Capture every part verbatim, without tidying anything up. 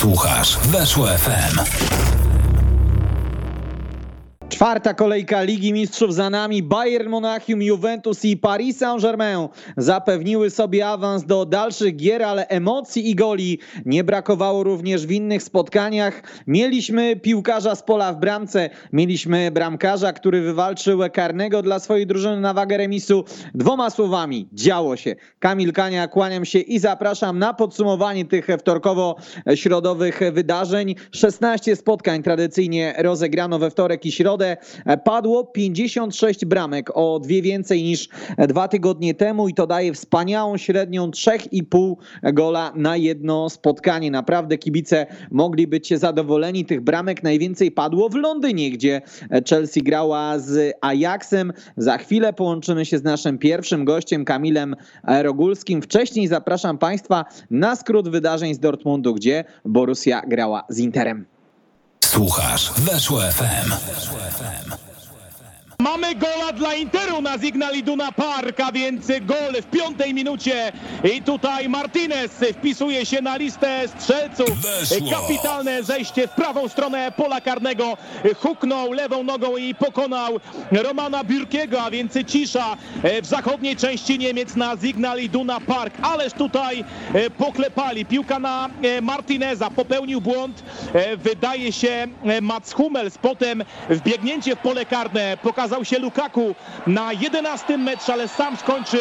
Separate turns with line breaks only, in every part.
Słuchasz Weszło F M.
Czwarta kolejka Ligi Mistrzów za nami. Bayern Monachium, Juventus i Paris Saint-Germain zapewniły sobie awans do dalszych gier, ale emocji i goli nie brakowało również w innych spotkaniach. Mieliśmy piłkarza z pola w bramce, mieliśmy bramkarza, który wywalczył karnego dla swojej drużyny na wagę remisu. Dwoma słowami, działo się. Kamil Kania, kłaniam się i zapraszam na podsumowanie tych wtorkowo-środowych wydarzeń. szesnaście spotkań tradycyjnie rozegrano we wtorek i środę. Padło pięćdziesiąt sześć bramek, o dwie więcej niż dwa tygodnie temu i to daje wspaniałą średnią trzy i pół gola na jedno spotkanie. Naprawdę kibice mogli być zadowoleni. Tych bramek najwięcej padło w Londynie, gdzie Chelsea grała z Ajaxem. Za chwilę połączymy się z naszym pierwszym gościem, Kamilem Rogulskim. Wcześniej zapraszam Państwa na skrót wydarzeń z Dortmundu, gdzie Borussia grała z Interem.
Słuchasz Weszło F M.
Mamy gola dla Interu na Signal Iduna Park, a więc gol w piątej minucie i tutaj Martinez wpisuje się na listę strzelców. Weszło. Kapitalne zejście w prawą stronę pola karnego, huknął lewą nogą i pokonał Romana Bürkiego, a więc cisza w zachodniej części Niemiec na Signal Iduna Park. Ależ tutaj poklepali, piłka na Martineza, popełnił błąd, wydaje się Mats Hummels, potem wbiegnięcie w pole karne, pokazał się Lukaku na jedenastym metrze, ale sam skończył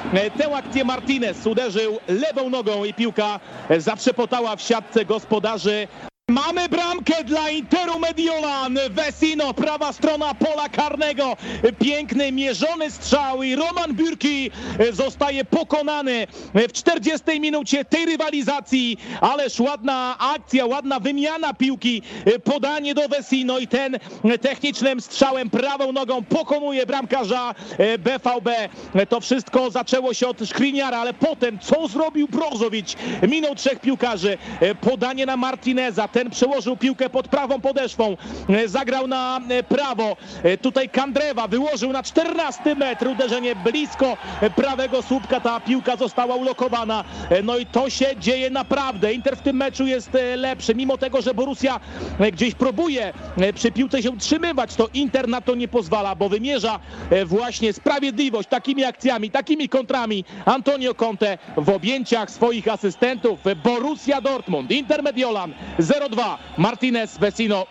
tę akcję. Martinez uderzył lewą nogą i piłka zatrzepotała w siatce gospodarzy. Mamy bramkę dla Interu Mediolan. Vecino, prawa strona pola karnego. Piękny, mierzony strzał i Roman Bürki zostaje pokonany w czterdziestej minucie tej rywalizacji. Ależ ładna akcja, ładna wymiana piłki. Podanie do Vecino i ten technicznym strzałem prawą nogą pokonuje bramkarza B V B. To wszystko zaczęło się od Skriniara, ale potem co zrobił Brozovic? Minął trzech piłkarzy. Podanie na Martineza. Ten przełożył piłkę pod prawą podeszwą, zagrał na prawo, tutaj Kandrewa wyłożył na czternasty metr, uderzenie blisko prawego słupka, ta piłka została ulokowana, no i to się dzieje naprawdę. Inter w tym meczu jest lepszy, mimo tego, że Borussia gdzieś próbuje przy piłce się utrzymywać, to Inter na to nie pozwala, bo wymierza właśnie sprawiedliwość takimi akcjami, takimi kontrami. Antonio Conte w objęciach swoich asystentów. Borussia Dortmund, Inter Mediolan zero dwa. Martinez, Vecino.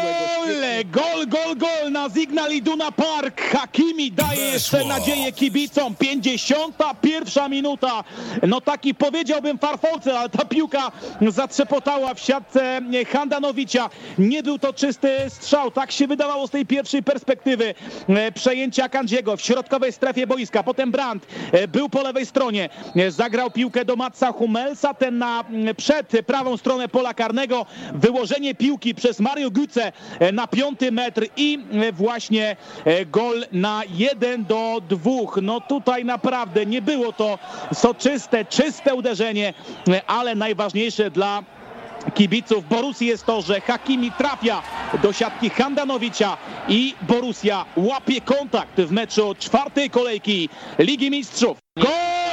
Gol, gol, gol, gol na Signal Iduna Park. Hakimi daje jeszcze nadzieję kibicom. pięćdziesiąta pierwsza minuta. No taki powiedziałbym farfocel, ale ta piłka zatrzepotała w siatce Handanovicia. Nie był to czysty strzał. Tak się wydawało z tej pierwszej perspektywy. Przejęcia Kandziego w środkowej strefie boiska. Potem Brandt był po lewej stronie. Zagrał piłkę do Matsa Hummelsa. Ten na przed prawą stronę pola karnego. Wyłożenie piłki przez Mario Götze na piąty metr i właśnie gol na jeden do dwóch. No tutaj naprawdę nie było to soczyste, czyste uderzenie, ale najważniejsze dla kibiców Borussii jest to, że Hakimi trafia do siatki Handanovicia i Borussia łapie kontakt w meczu czwartej kolejki Ligi Mistrzów. Gol,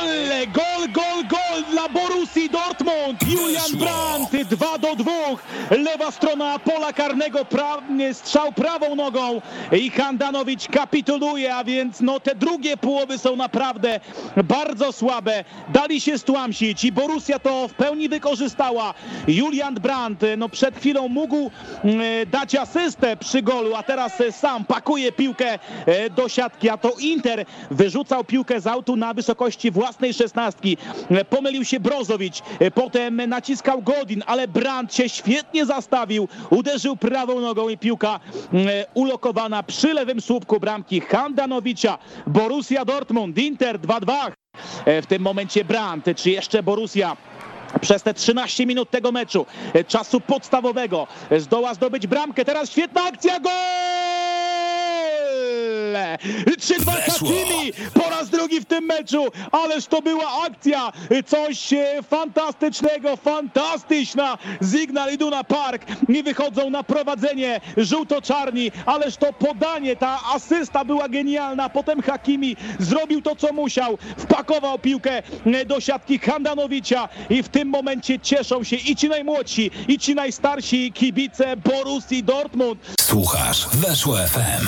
gol, gol, gol dla Borussii Dortmund. Julian Brandt dwa do dwóch. Lewa strona pola karnego, pra- strzał prawą nogą i Handanovic kapituluje, a więc no te drugie połowy są naprawdę bardzo słabe. Dali się stłamsić i Borussia to w pełni wykorzystała. Julian Brandt no przed chwilą mógł e, dać asystę przy golu, a teraz e, sam pakuje piłkę e, do siatki, a to Inter wyrzucał piłkę z autu na wysokości własnej szesnastki. Pomylił się Brozovic, potem naciskał Godin, ale Brandt się świetnie zastawił, uderzył prawą nogą i piłka ulokowana przy lewym słupku bramki Handanovicia. Borussia Dortmund, Inter dwa dwa. W tym momencie Brandt, czy jeszcze Borussia przez te trzynaście minut tego meczu, czasu podstawowego, zdoła zdobyć bramkę. Teraz świetna akcja, gol! Źle. trzy dwa Hakimi po raz drugi w tym meczu, ależ to była akcja, coś fantastycznego, fantastyczna z Signal Iduna Park i wychodzą na prowadzenie żółto-czarni, ależ to podanie, ta asysta była genialna, potem Hakimi zrobił to, co musiał, wpakował piłkę do siatki Handanowicza i w tym momencie cieszą się i ci najmłodsi, i ci najstarsi kibice Borussii Dortmund.
Słuchasz Weszło F M.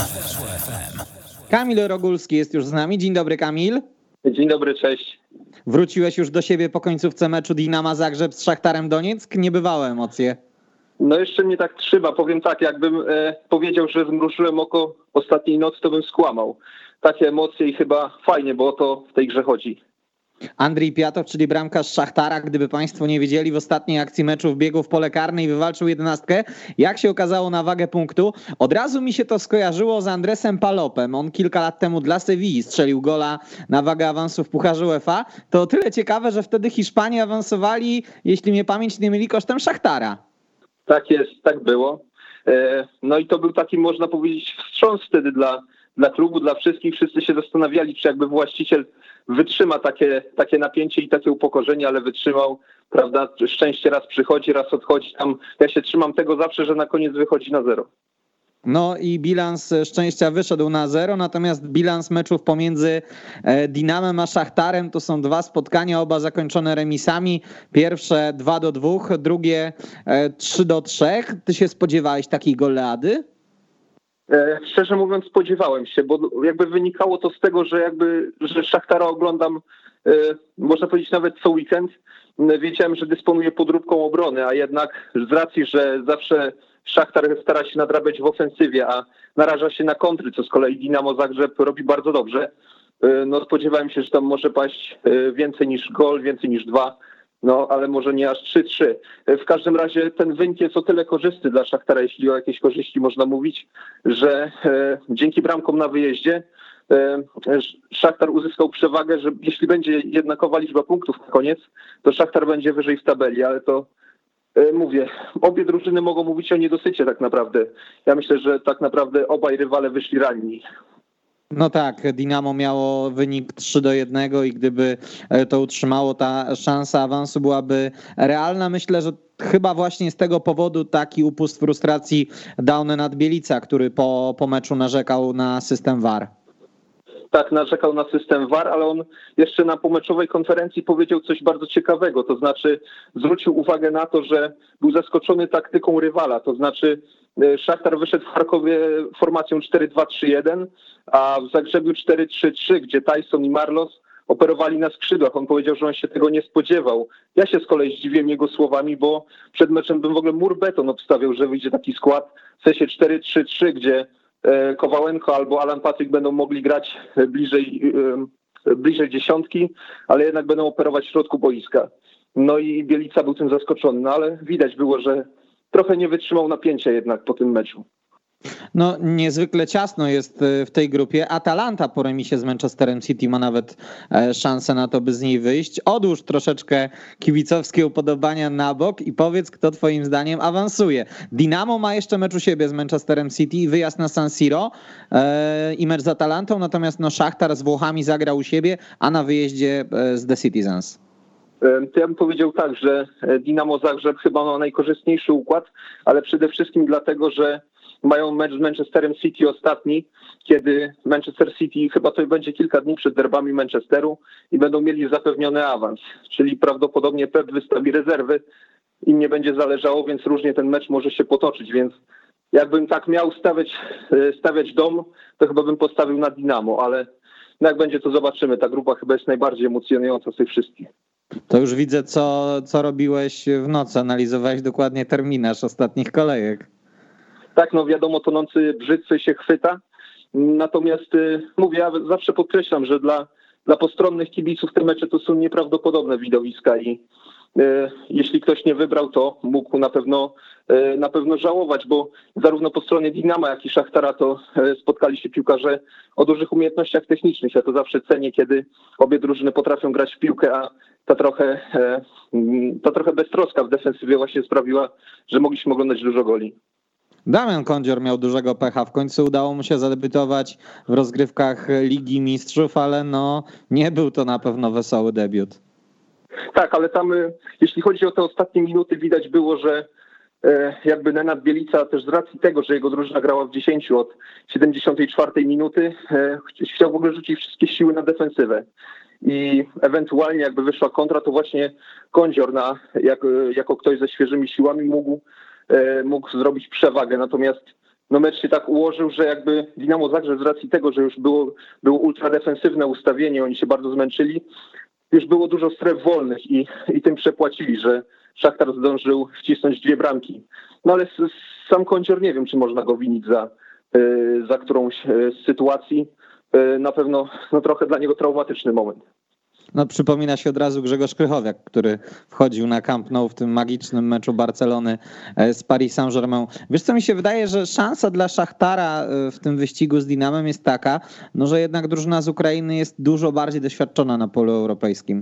Kamil Rogulski jest już z nami. Dzień dobry, Kamil.
Dzień dobry, cześć.
Wróciłeś już do siebie po końcówce meczu Dinama Zagrzeb z Szachtarem Donieck? Niebywałe emocje.
No jeszcze mnie tak trzyma. Powiem tak, jakbym e, powiedział, że zmrużyłem oko ostatniej nocy, to bym skłamał. Takie emocje i chyba fajnie, bo o to w tej grze chodzi.
Andrii Piatow, czyli bramkarz Szachtara, gdyby państwo nie wiedzieli, w ostatniej akcji meczu wbiegł w pole karne i wywalczył jedenastkę. Jak się okazało, na wagę punktu. Od razu mi się to skojarzyło z Andresem Palopem. On kilka lat temu dla Sewilli strzelił gola na wagę awansu w Pucharze UEFA. To o tyle ciekawe, że wtedy Hiszpanie awansowali, jeśli mnie pamięć nie myli, kosztem Szachtara.
Tak jest, tak było. E, no i to był taki, można powiedzieć, wstrząs wtedy dla, dla klubu, dla wszystkich. Wszyscy się zastanawiali, czy jakby właściciel wytrzyma takie, takie napięcie i takie upokorzenie, ale wytrzymał, prawda? Szczęście raz przychodzi, raz odchodzi. Tam ja się trzymam tego zawsze, że na koniec wychodzi na zero.
No i bilans szczęścia wyszedł na zero, natomiast bilans meczów pomiędzy Dinamem a Szachtarem to są dwa spotkania, oba zakończone remisami. Pierwsze dwa do dwóch, drugie trzy do trzech. Ty się spodziewałeś takiej goleady?
Szczerze mówiąc, spodziewałem się, bo jakby wynikało to z tego, że jakby że Szachtara oglądam, można powiedzieć, nawet co weekend. Wiedziałem, że dysponuje podróbką obrony, a jednak z racji, że zawsze Szachtar stara się nadrabiać w ofensywie, a naraża się na kontry, co z kolei Dinamo Zagrzeb robi bardzo dobrze. No spodziewałem się, że tam może paść więcej niż gol, więcej niż dwa. No, ale może nie aż trzy trzy. W każdym razie ten wynik jest o tyle korzystny dla Szachtara, jeśli o jakieś korzyści można mówić, że e, dzięki bramkom na wyjeździe e, Szachtar uzyskał przewagę, że jeśli będzie jednakowa liczba punktów na koniec, to Szachtar będzie wyżej w tabeli, ale to e, mówię, obie drużyny mogą mówić o niedosycie tak naprawdę. Ja myślę, że tak naprawdę obaj rywale wyszli ranni.
No tak, Dinamo miało wynik trzy do jednego i gdyby to utrzymało, ta szansa awansu byłaby realna. Myślę, że chyba właśnie z tego powodu taki upust frustracji dał Nenad Bielica, który po, po meczu narzekał na system V A R.
Tak, narzekał na system V A R, ale on jeszcze na pomeczowej konferencji powiedział coś bardzo ciekawego, to znaczy zwrócił uwagę na to, że był zaskoczony taktyką rywala, to znaczy Szachtar wyszedł w Charkowie formacją cztery dwa trzy jeden, a w Zagrzebiu cztery trzy trzy, gdzie Tyson i Marlos operowali na skrzydłach. On powiedział, że on się tego nie spodziewał. Ja się z kolei zdziwiłem jego słowami, bo przed meczem bym w ogóle mur beton obstawiał, że wyjdzie taki skład w sensie cztery trzy trzy, gdzie Kowalenko albo Alan Patrick będą mogli grać bliżej, bliżej dziesiątki, ale jednak będą operować w środku boiska. No i Bielica był tym zaskoczony, no ale widać było, że trochę nie wytrzymał napięcia jednak po tym meczu.
No niezwykle ciasno jest w tej grupie. Atalanta po remisie z Manchesterem City ma nawet szansę na to, by z niej wyjść. Odłóż troszeczkę kibicowskie upodobania na bok i powiedz, kto twoim zdaniem awansuje. Dinamo ma jeszcze mecz u siebie z Manchesterem City i wyjazd na San Siro i mecz z Atalantą, natomiast no Szachtar z Włochami zagra u siebie, a na wyjeździe z The Citizens.
To ja bym powiedział tak, że Dinamo Zagrzeb chyba ma najkorzystniejszy układ, ale przede wszystkim dlatego, że mają mecz z Manchesterem City ostatni, kiedy Manchester City chyba to będzie kilka dni przed derbami Manchesteru i będą mieli zapewniony awans, czyli prawdopodobnie Pep wystawi rezerwy, im nie będzie zależało, więc różnie ten mecz może się potoczyć, więc jakbym tak miał stawiać, stawiać dom, to chyba bym postawił na Dinamo, ale no jak będzie, to zobaczymy. Ta grupa chyba jest najbardziej emocjonująca z tych wszystkich.
To już widzę, co, co robiłeś w nocy. Analizowałeś dokładnie terminarz ostatnich kolejek.
Tak, no wiadomo, tonący brzytwy się chwyta. Natomiast mówię, ja zawsze podkreślam, że dla, dla postronnych kibiców te mecze to są nieprawdopodobne widowiska i e, jeśli ktoś nie wybrał, to mógł na pewno, e, na pewno żałować, bo zarówno po stronie Dinama, jak i Szachtara to e, spotkali się piłkarze o dużych umiejętnościach technicznych. Ja to zawsze cenię, kiedy obie drużyny potrafią grać w piłkę, a ta trochę, ta trochę beztroska w defensywie właśnie sprawiła, że mogliśmy oglądać dużo goli.
Damian Kondzior miał dużego pecha. W końcu udało mu się zadebiutować w rozgrywkach Ligi Mistrzów, ale no nie był to na pewno wesoły debiut.
Tak, ale tam jeśli chodzi o te ostatnie minuty, widać było, że jakby Nenad Bielica też z racji tego, że jego drużyna grała w dziesięciu od siedemdziesiątej czwartej minuty, chciał w ogóle rzucić wszystkie siły na defensywę. I ewentualnie jakby wyszła kontra, to właśnie Kondzior na, jako, jako ktoś ze świeżymi siłami mógł, mógł zrobić przewagę. Natomiast no mecz się tak ułożył, że jakby Dinamo Zagrzeb z racji tego, że już było, było ultradefensywne ustawienie, oni się bardzo zmęczyli, już było dużo stref wolnych i, i tym przepłacili, że Szachtar zdążył wcisnąć dwie bramki. No ale sam Kondzior nie wiem, czy można go winić za, za którąś z sytuacji. Na pewno no, trochę dla niego traumatyczny moment.
No przypomina się od razu Grzegorz Krychowiak, który wchodził na Camp Nou w tym magicznym meczu Barcelony z Paris Saint-Germain. Wiesz co, mi się wydaje, że szansa dla Szachtara w tym wyścigu z Dinamem jest taka, no, że jednak drużyna z Ukrainy jest dużo bardziej doświadczona na polu europejskim.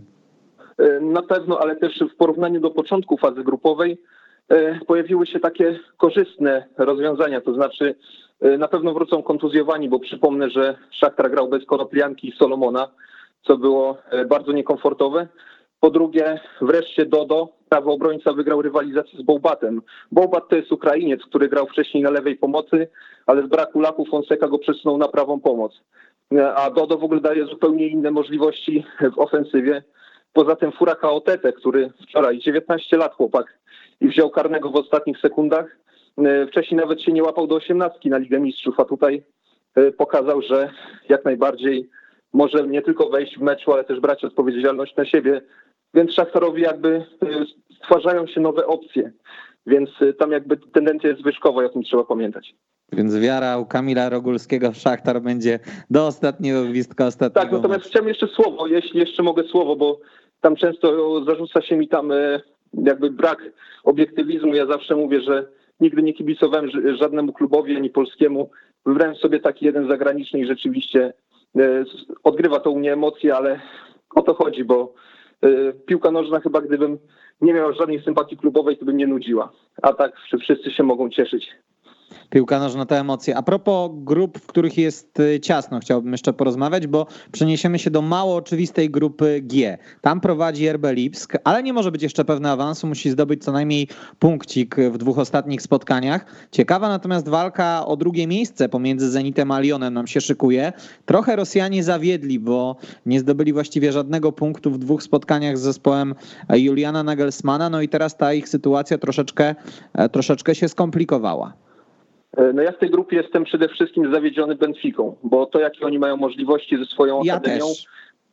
Na pewno, ale też w porównaniu do początku fazy grupowej pojawiły się takie korzystne rozwiązania, to znaczy na pewno wrócą kontuzjowani, bo przypomnę, że Szachtar grał bez Konoplianki i Solomona, co było bardzo niekomfortowe. Po drugie, wreszcie Dodo, prawy obrońca, wygrał rywalizację z Bołbatem. Bołbat to jest Ukrainiec, który grał wcześniej na lewej pomocy, ale z braku laku Fonseca go przesunął na prawą pomoc. A Dodo w ogóle daje zupełnie inne możliwości w ofensywie. Poza tym Furaka Otete, który wczoraj, dziewiętnaście lat chłopak, i wziął karnego w ostatnich sekundach. Wcześniej nawet się nie łapał do osiemnastki na Ligę Mistrzów, a tutaj pokazał, że jak najbardziej może nie tylko wejść w meczu, ale też brać odpowiedzialność na siebie. Więc Szachtarowi jakby stwarzają się nowe opcje. Więc tam jakby tendencja jest zwyżkowa i o tym trzeba pamiętać.
Więc wiara u Kamila Rogulskiego w Szachtar będzie do ostatniego gwizdka ostatniego.
Tak, natomiast chciałem jeszcze słowo, jeśli jeszcze mogę słowo, bo tam często zarzuca się mi tam jakby brak obiektywizmu. Ja zawsze mówię, że nigdy nie kibicowałem żadnemu klubowi ani polskiemu. Wybrałem sobie taki jeden zagraniczny i rzeczywiście odgrywa to u mnie emocje, ale o to chodzi, bo piłka nożna chyba gdybym nie miał żadnej sympatii klubowej, to by mnie nudziła. A tak wszyscy się mogą cieszyć.
Piłka nożna to emocje. A propos grup, w których jest ciasno, chciałbym jeszcze porozmawiać, bo przeniesiemy się do mało oczywistej grupy G. Tam prowadzi R B Lipsk, ale nie może być jeszcze pewny awansu, musi zdobyć co najmniej punkcik w dwóch ostatnich spotkaniach. Ciekawa natomiast walka o drugie miejsce pomiędzy Zenitem a Lyonem nam się szykuje. Trochę Rosjanie zawiedli, bo nie zdobyli właściwie żadnego punktu w dwóch spotkaniach z zespołem Juliana Nagelsmana, no i teraz ta ich sytuacja troszeczkę, troszeczkę się skomplikowała.
No ja w tej grupie jestem przede wszystkim zawiedziony Benficą, bo to jakie oni mają możliwości ze swoją
ja
akademią.
Też.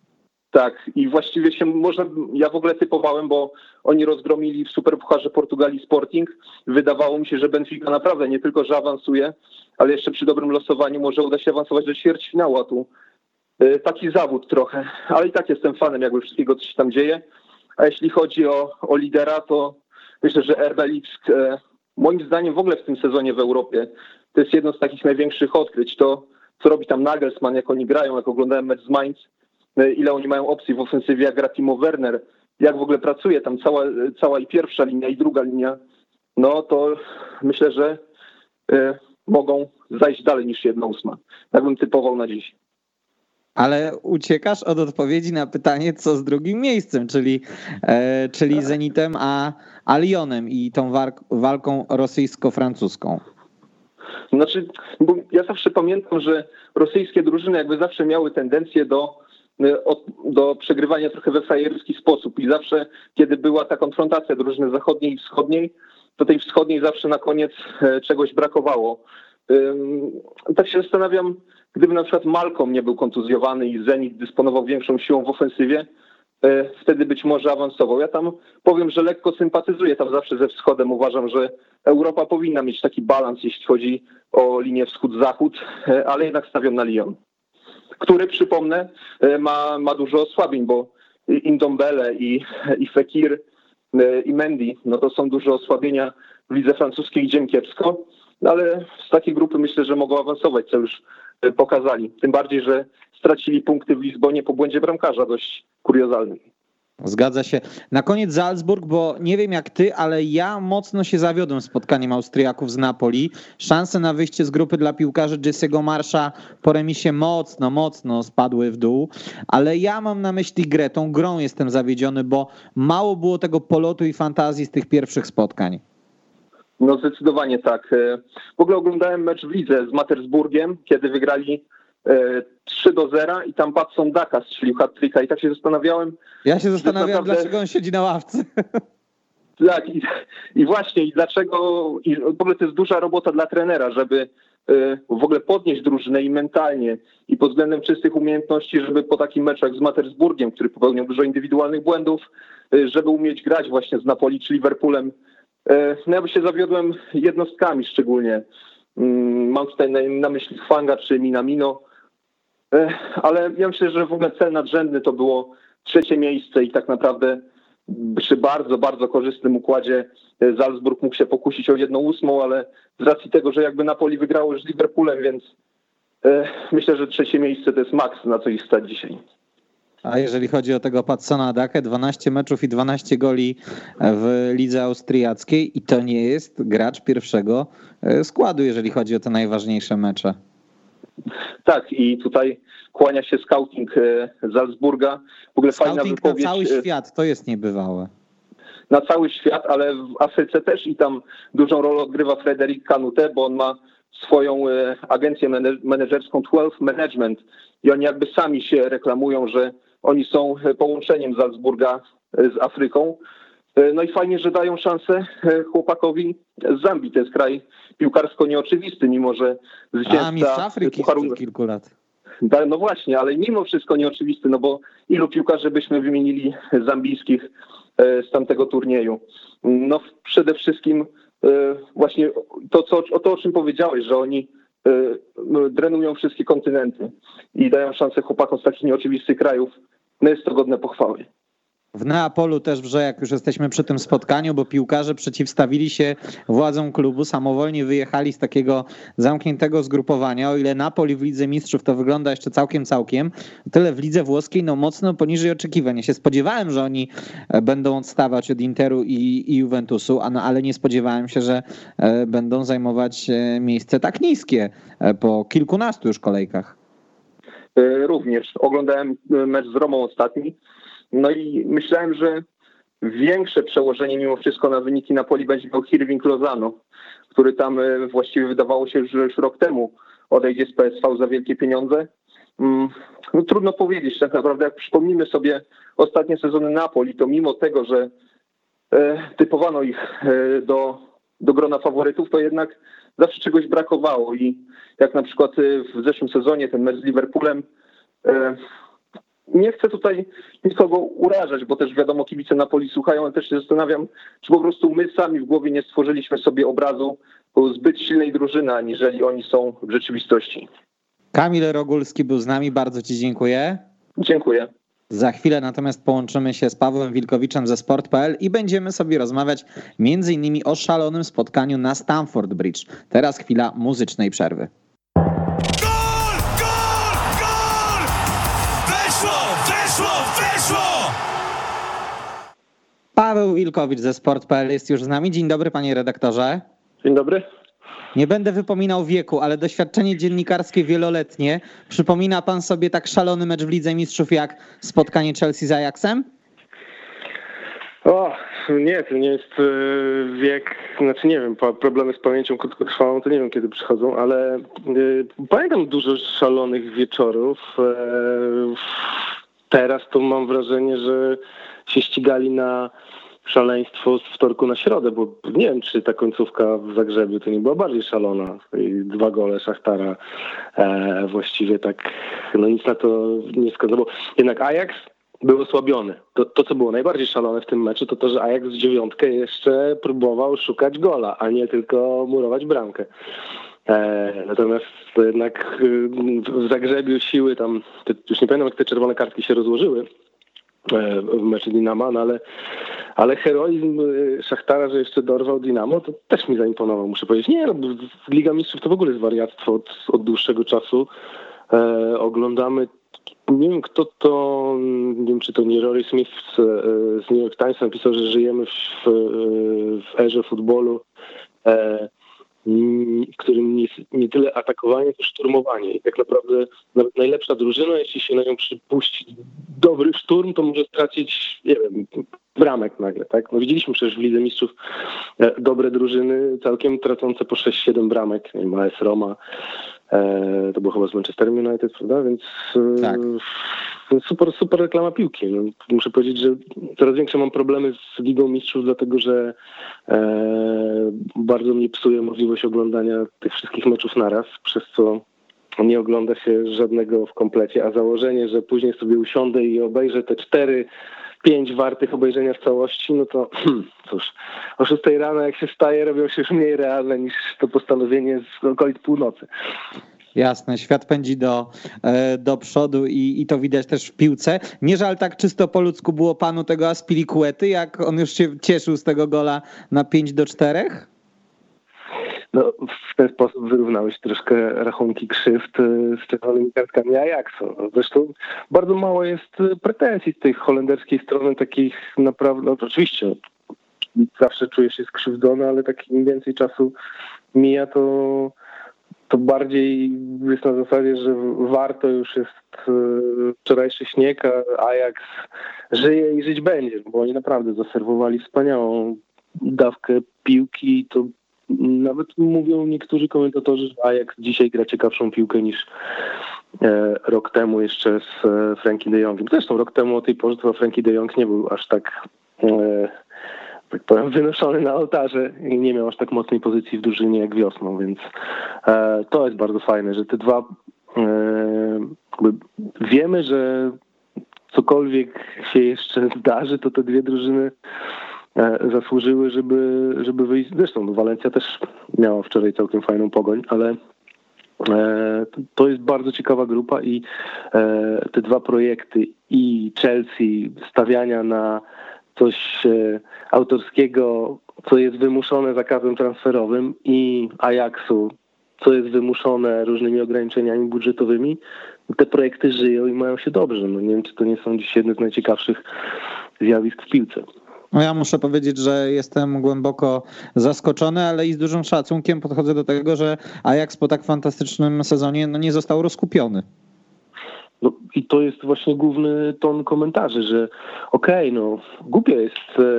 Tak, i właściwie się można, ja w ogóle typowałem, bo oni rozgromili w Superpucharze Portugalii Sporting. Wydawało mi się, że Benfica naprawdę nie tylko, że awansuje, ale jeszcze przy dobrym losowaniu może uda się awansować do ćwierćfinału, a tu taki zawód trochę. Ale i tak jestem fanem jakby wszystkiego, co się tam dzieje. A jeśli chodzi o, o lidera, to myślę, że R B Lipsk moim zdaniem w ogóle w tym sezonie w Europie to jest jedno z takich największych odkryć. To, co robi tam Nagelsmann, jak oni grają, jak oglądałem mecz z Mainz, ile oni mają opcji w ofensywie, jak gra Timo Werner, jak w ogóle pracuje tam cała, cała i pierwsza linia, i druga linia, no to myślę, że y, mogą zajść dalej niż jedna ósma. Tak bym typował na dziś.
Ale uciekasz od odpowiedzi na pytanie, co z drugim miejscem, czyli, e, czyli Zenitem a, a Lyonem i tą walk, walką rosyjsko-francuską.
Znaczy, bo ja zawsze pamiętam, że rosyjskie drużyny jakby zawsze miały tendencję do, do przegrywania trochę we frajerski sposób i zawsze, kiedy była ta konfrontacja drużyny zachodniej i wschodniej, to tej wschodniej zawsze na koniec czegoś brakowało. Tak się zastanawiam, gdyby na przykład Malcolm nie był kontuzjowany i Zenit dysponował większą siłą w ofensywie, wtedy być może awansował. Ja tam powiem, że lekko sympatyzuję tam zawsze ze wschodem. Uważam, że Europa powinna mieć taki balans, jeśli chodzi o linię wschód-zachód, ale jednak stawiam na Lyon, który, przypomnę, ma, ma dużo osłabień, bo Ndombele i, i Fekir i Mendy, no to są duże osłabienia w lidze francuskiej, idzie im kiepsko, no ale z takiej grupy myślę, że mogą awansować, co już pokazali. Tym bardziej, że stracili punkty w Lizbonie po błędzie bramkarza, dość kuriozalnym.
Zgadza się. Na koniec Salzburg, bo nie wiem jak ty, ale ja mocno się zawiodłem spotkaniem Austriaków z Napoli. Szanse na wyjście z grupy dla piłkarzy Jesse'ego Marsza po remisie mocno, mocno spadły w dół, ale ja mam na myśli grę. Tą grą jestem zawiedziony, bo mało było tego polotu i fantazji z tych pierwszych spotkań.
No zdecydowanie tak. W ogóle oglądałem mecz w lidze z Mattersburgiem, kiedy wygrali trzy do zera i tam Patson Daka strzelił hat-tricka i tak się zastanawiałem.
Ja się zastanawiam,
naprawdę...
dlaczego on siedzi na ławce.
Tak i, i właśnie i dlaczego, i w ogóle to jest duża robota dla trenera, żeby w ogóle podnieść drużynę i mentalnie i pod względem czystych umiejętności, żeby po takim meczu jak z Mattersburgiem, który popełniał dużo indywidualnych błędów, żeby umieć grać właśnie z Napoli czy Liverpoolem. No ja by się zawiodłem jednostkami szczególnie. Mam tutaj na, na myśli Hwanga czy Minamino, ale ja myślę, że w ogóle cel nadrzędny to było trzecie miejsce i tak naprawdę przy bardzo, bardzo korzystnym układzie Salzburg mógł się pokusić o jedną ósmą, ale z racji tego, że jakby Napoli wygrało już z Liverpoolem, więc myślę, że trzecie miejsce to jest maks, na co ich stać dzisiaj.
A jeżeli chodzi o tego Patsona Dakę, dwanaście meczów i dwanaście goli w lidze austriackiej i to nie jest gracz pierwszego składu, jeżeli chodzi o te najważniejsze mecze.
Tak, i tutaj kłania się scouting Salzburga. W ogóle
scouting
fajna wypowiedź.
Na cały świat, to jest niebywałe.
Na cały świat, ale w Afryce też i tam dużą rolę odgrywa Frederic Kanute, bo on ma swoją agencję menedżerską twelve Management i oni jakby sami się reklamują, że oni są połączeniem Salzburga z Afryką. No i fajnie, że dają szansę chłopakowi z Zambii. To jest kraj piłkarsko nieoczywisty, mimo że zwycięzca
A, mistrz Afryki
Pucharu...
sprzed kilku lat.
No właśnie, ale mimo wszystko nieoczywisty, no bo ilu piłkarzy byśmy wymienili zambijskich z tamtego turnieju? No przede wszystkim właśnie to, co, to, o czym powiedziałeś, że oni drenują wszystkie kontynenty i dają szansę chłopakom z takich nieoczywistych krajów. No jest to godne pochwały.
W Neapolu też wrze, jak już jesteśmy przy tym spotkaniu, bo piłkarze przeciwstawili się władzom klubu, samowolnie wyjechali z takiego zamkniętego zgrupowania. O ile Napoli w Lidze Mistrzów to wygląda jeszcze całkiem, całkiem, tyle w Lidze Włoskiej no mocno poniżej oczekiwań. Ja się spodziewałem, że oni będą odstawać od Interu i, i Juventusu, a no, ale nie spodziewałem się, że będą zajmować miejsce tak niskie po kilkunastu już kolejkach.
Również. Oglądałem mecz z Romą ostatni. No i myślałem, że większe przełożenie mimo wszystko na wyniki Napoli będzie miał Hirving Lozano, który tam właściwie wydawało się, że już rok temu odejdzie z P S V za wielkie pieniądze. No, trudno powiedzieć tak naprawdę, jak przypomnimy sobie ostatnie sezony Napoli, to mimo tego, że typowano ich do, do grona faworytów, to jednak zawsze czegoś brakowało i jak na przykład w zeszłym sezonie ten mecz z Liverpoolem. Nie chcę tutaj nikogo urażać, bo też wiadomo, kibice Napoli słuchają, ale też się zastanawiam, czy po prostu my sami w głowie nie stworzyliśmy sobie obrazu zbyt silnej drużyny, aniżeli oni są w rzeczywistości.
Kamil Rogulski był z nami, bardzo ci dziękuję.
Dziękuję.
Za chwilę natomiast połączymy się z Pawłem Wilkowiczem ze sport kropka p l i będziemy sobie rozmawiać między innymi o szalonym spotkaniu na Stamford Bridge. Teraz chwila muzycznej przerwy. Paweł Wilkowicz ze sport kropka p l jest już z nami. Dzień dobry, panie redaktorze.
Dzień dobry.
Nie będę wypominał wieku, ale doświadczenie dziennikarskie wieloletnie. Przypomina pan sobie tak szalony mecz w Lidze Mistrzów jak spotkanie Chelsea z Ajaxem?
O, nie, to nie jest wiek, znaczy nie wiem, problemy z pamięcią krótkotrwałą to nie wiem kiedy przychodzą, ale y, pamiętam dużo szalonych wieczorów. Y, teraz to mam wrażenie, że się ścigali na szaleństwo z wtorku na środę, bo nie wiem, czy ta końcówka w Zagrzebiu to nie była bardziej szalona. Dwa gole Szachtara e, właściwie tak, no nic na to nie wskazuje, bo jednak Ajax był osłabiony. To, to, co było najbardziej szalone w tym meczu, to to, że Ajax w dziewiątkę jeszcze próbował szukać gola, a nie tylko murować bramkę. E, natomiast to jednak w Zagrzebiu siły tam, te, już nie pamiętam jak te czerwone kartki się rozłożyły w meczu Dinama, no ale, ale heroizm Szachtara, że jeszcze dorwał Dinamo, to też mi zaimponował, muszę powiedzieć. Nie, no, Liga Mistrzów to w ogóle jest wariactwo od, od dłuższego czasu. E, oglądamy nie wiem kto to, nie wiem czy to nie Rory Smith z, z New York Times napisał, że żyjemy w, w erze futbolu, w którym nie, nie tyle atakowanie, to szturmowanie. I tak naprawdę nawet najlepsza drużyna, jeśli się na nią przypuści dobry szturm, to może stracić, nie wiem, bramek nagle, tak? No widzieliśmy przecież w Lidze Mistrzów dobre drużyny całkiem tracące po sześć siedem bramek, nie wiem, A S Roma, e, to było chyba z Manchesterem United, prawda? Więc tak. e, super, super reklama piłki. No, muszę powiedzieć, że coraz większe mam problemy z Ligą Mistrzów, dlatego że e, bardzo mnie psuje możliwość oglądania tych wszystkich meczów naraz, przez co nie ogląda się żadnego w komplecie, a założenie, że później sobie usiądę i obejrzę te cztery pięć wartych obejrzenia w całości, no to hmm, cóż, o szóstej rano jak się wstaje, robią się już mniej realne niż to postanowienie z okolic północy.
Jasne, świat pędzi do, do przodu i, i to widać też w piłce. Nie żal tak czysto po ludzku było panu tego Aspilicuety, jak on już się cieszył z tego gola na pięć do czterech?
No, w ten sposób wyrównałeś troszkę rachunki krzywd z czerwonymi kartkami Ajaxu. Zresztą bardzo mało jest pretensji z tej holenderskiej strony, takich naprawdę, no oczywiście zawsze czujesz się skrzywdzony, ale tak im więcej czasu mija, to, to bardziej jest na zasadzie, że warto już jest wczorajszy śnieg, a Ajax żyje i żyć będzie, bo oni naprawdę zaserwowali wspaniałą dawkę piłki. To nawet mówią niektórzy komentatorzy, że Ajax dzisiaj gra ciekawszą piłkę niż e, rok temu jeszcze z e, Frenkie de Jongiem. Zresztą rok temu o tej porze to Frenkie de Jong nie był aż tak, e, tak powiem, wynoszony na ołtarze i nie miał aż tak mocnej pozycji w drużynie jak wiosną, więc e, to jest bardzo fajne, że te dwa e, wiemy, że cokolwiek się jeszcze zdarzy, to te dwie drużyny zasłużyły, żeby, żeby wyjść. Zresztą no, Walencja też miała wczoraj całkiem fajną pogoń, ale e, to jest bardzo ciekawa grupa i e, te dwa projekty i Chelsea stawiania na coś e, autorskiego, co jest wymuszone zakazem transferowym, i Ajaxu, co jest wymuszone różnymi ograniczeniami budżetowymi, te projekty żyją i mają się dobrze. No, nie wiem, czy to nie są dziś jedne z najciekawszych zjawisk w piłce.
No ja muszę powiedzieć, że jestem głęboko zaskoczony, ale i z dużym szacunkiem podchodzę do tego, że Ajax po tak fantastycznym sezonie no nie został rozkupiony.
No i to jest właśnie główny ton komentarzy, że okej, okay, no głupio jest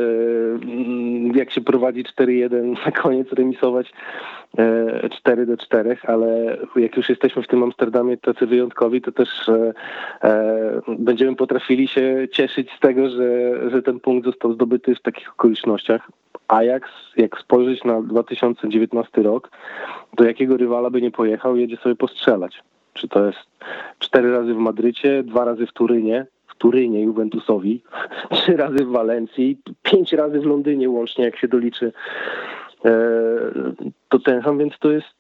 e, jak się prowadzi cztery jeden, na koniec remisować e, cztery do czterech, ale jak już jesteśmy w tym Amsterdamie tacy wyjątkowi, to też e, e, będziemy potrafili się cieszyć z tego, że, że ten punkt został zdobyty w takich okolicznościach. Ajax, jak spojrzeć na dwa tysiące dziewiętnasty rok, do jakiego rywala by nie pojechał, jedzie sobie postrzelać. Czy to jest cztery razy w Madrycie, dwa razy w Turynie, w Turynie Juventusowi, trzy razy w Walencji, pięć razy w Londynie łącznie, jak się doliczy to Tottenham, więc to jest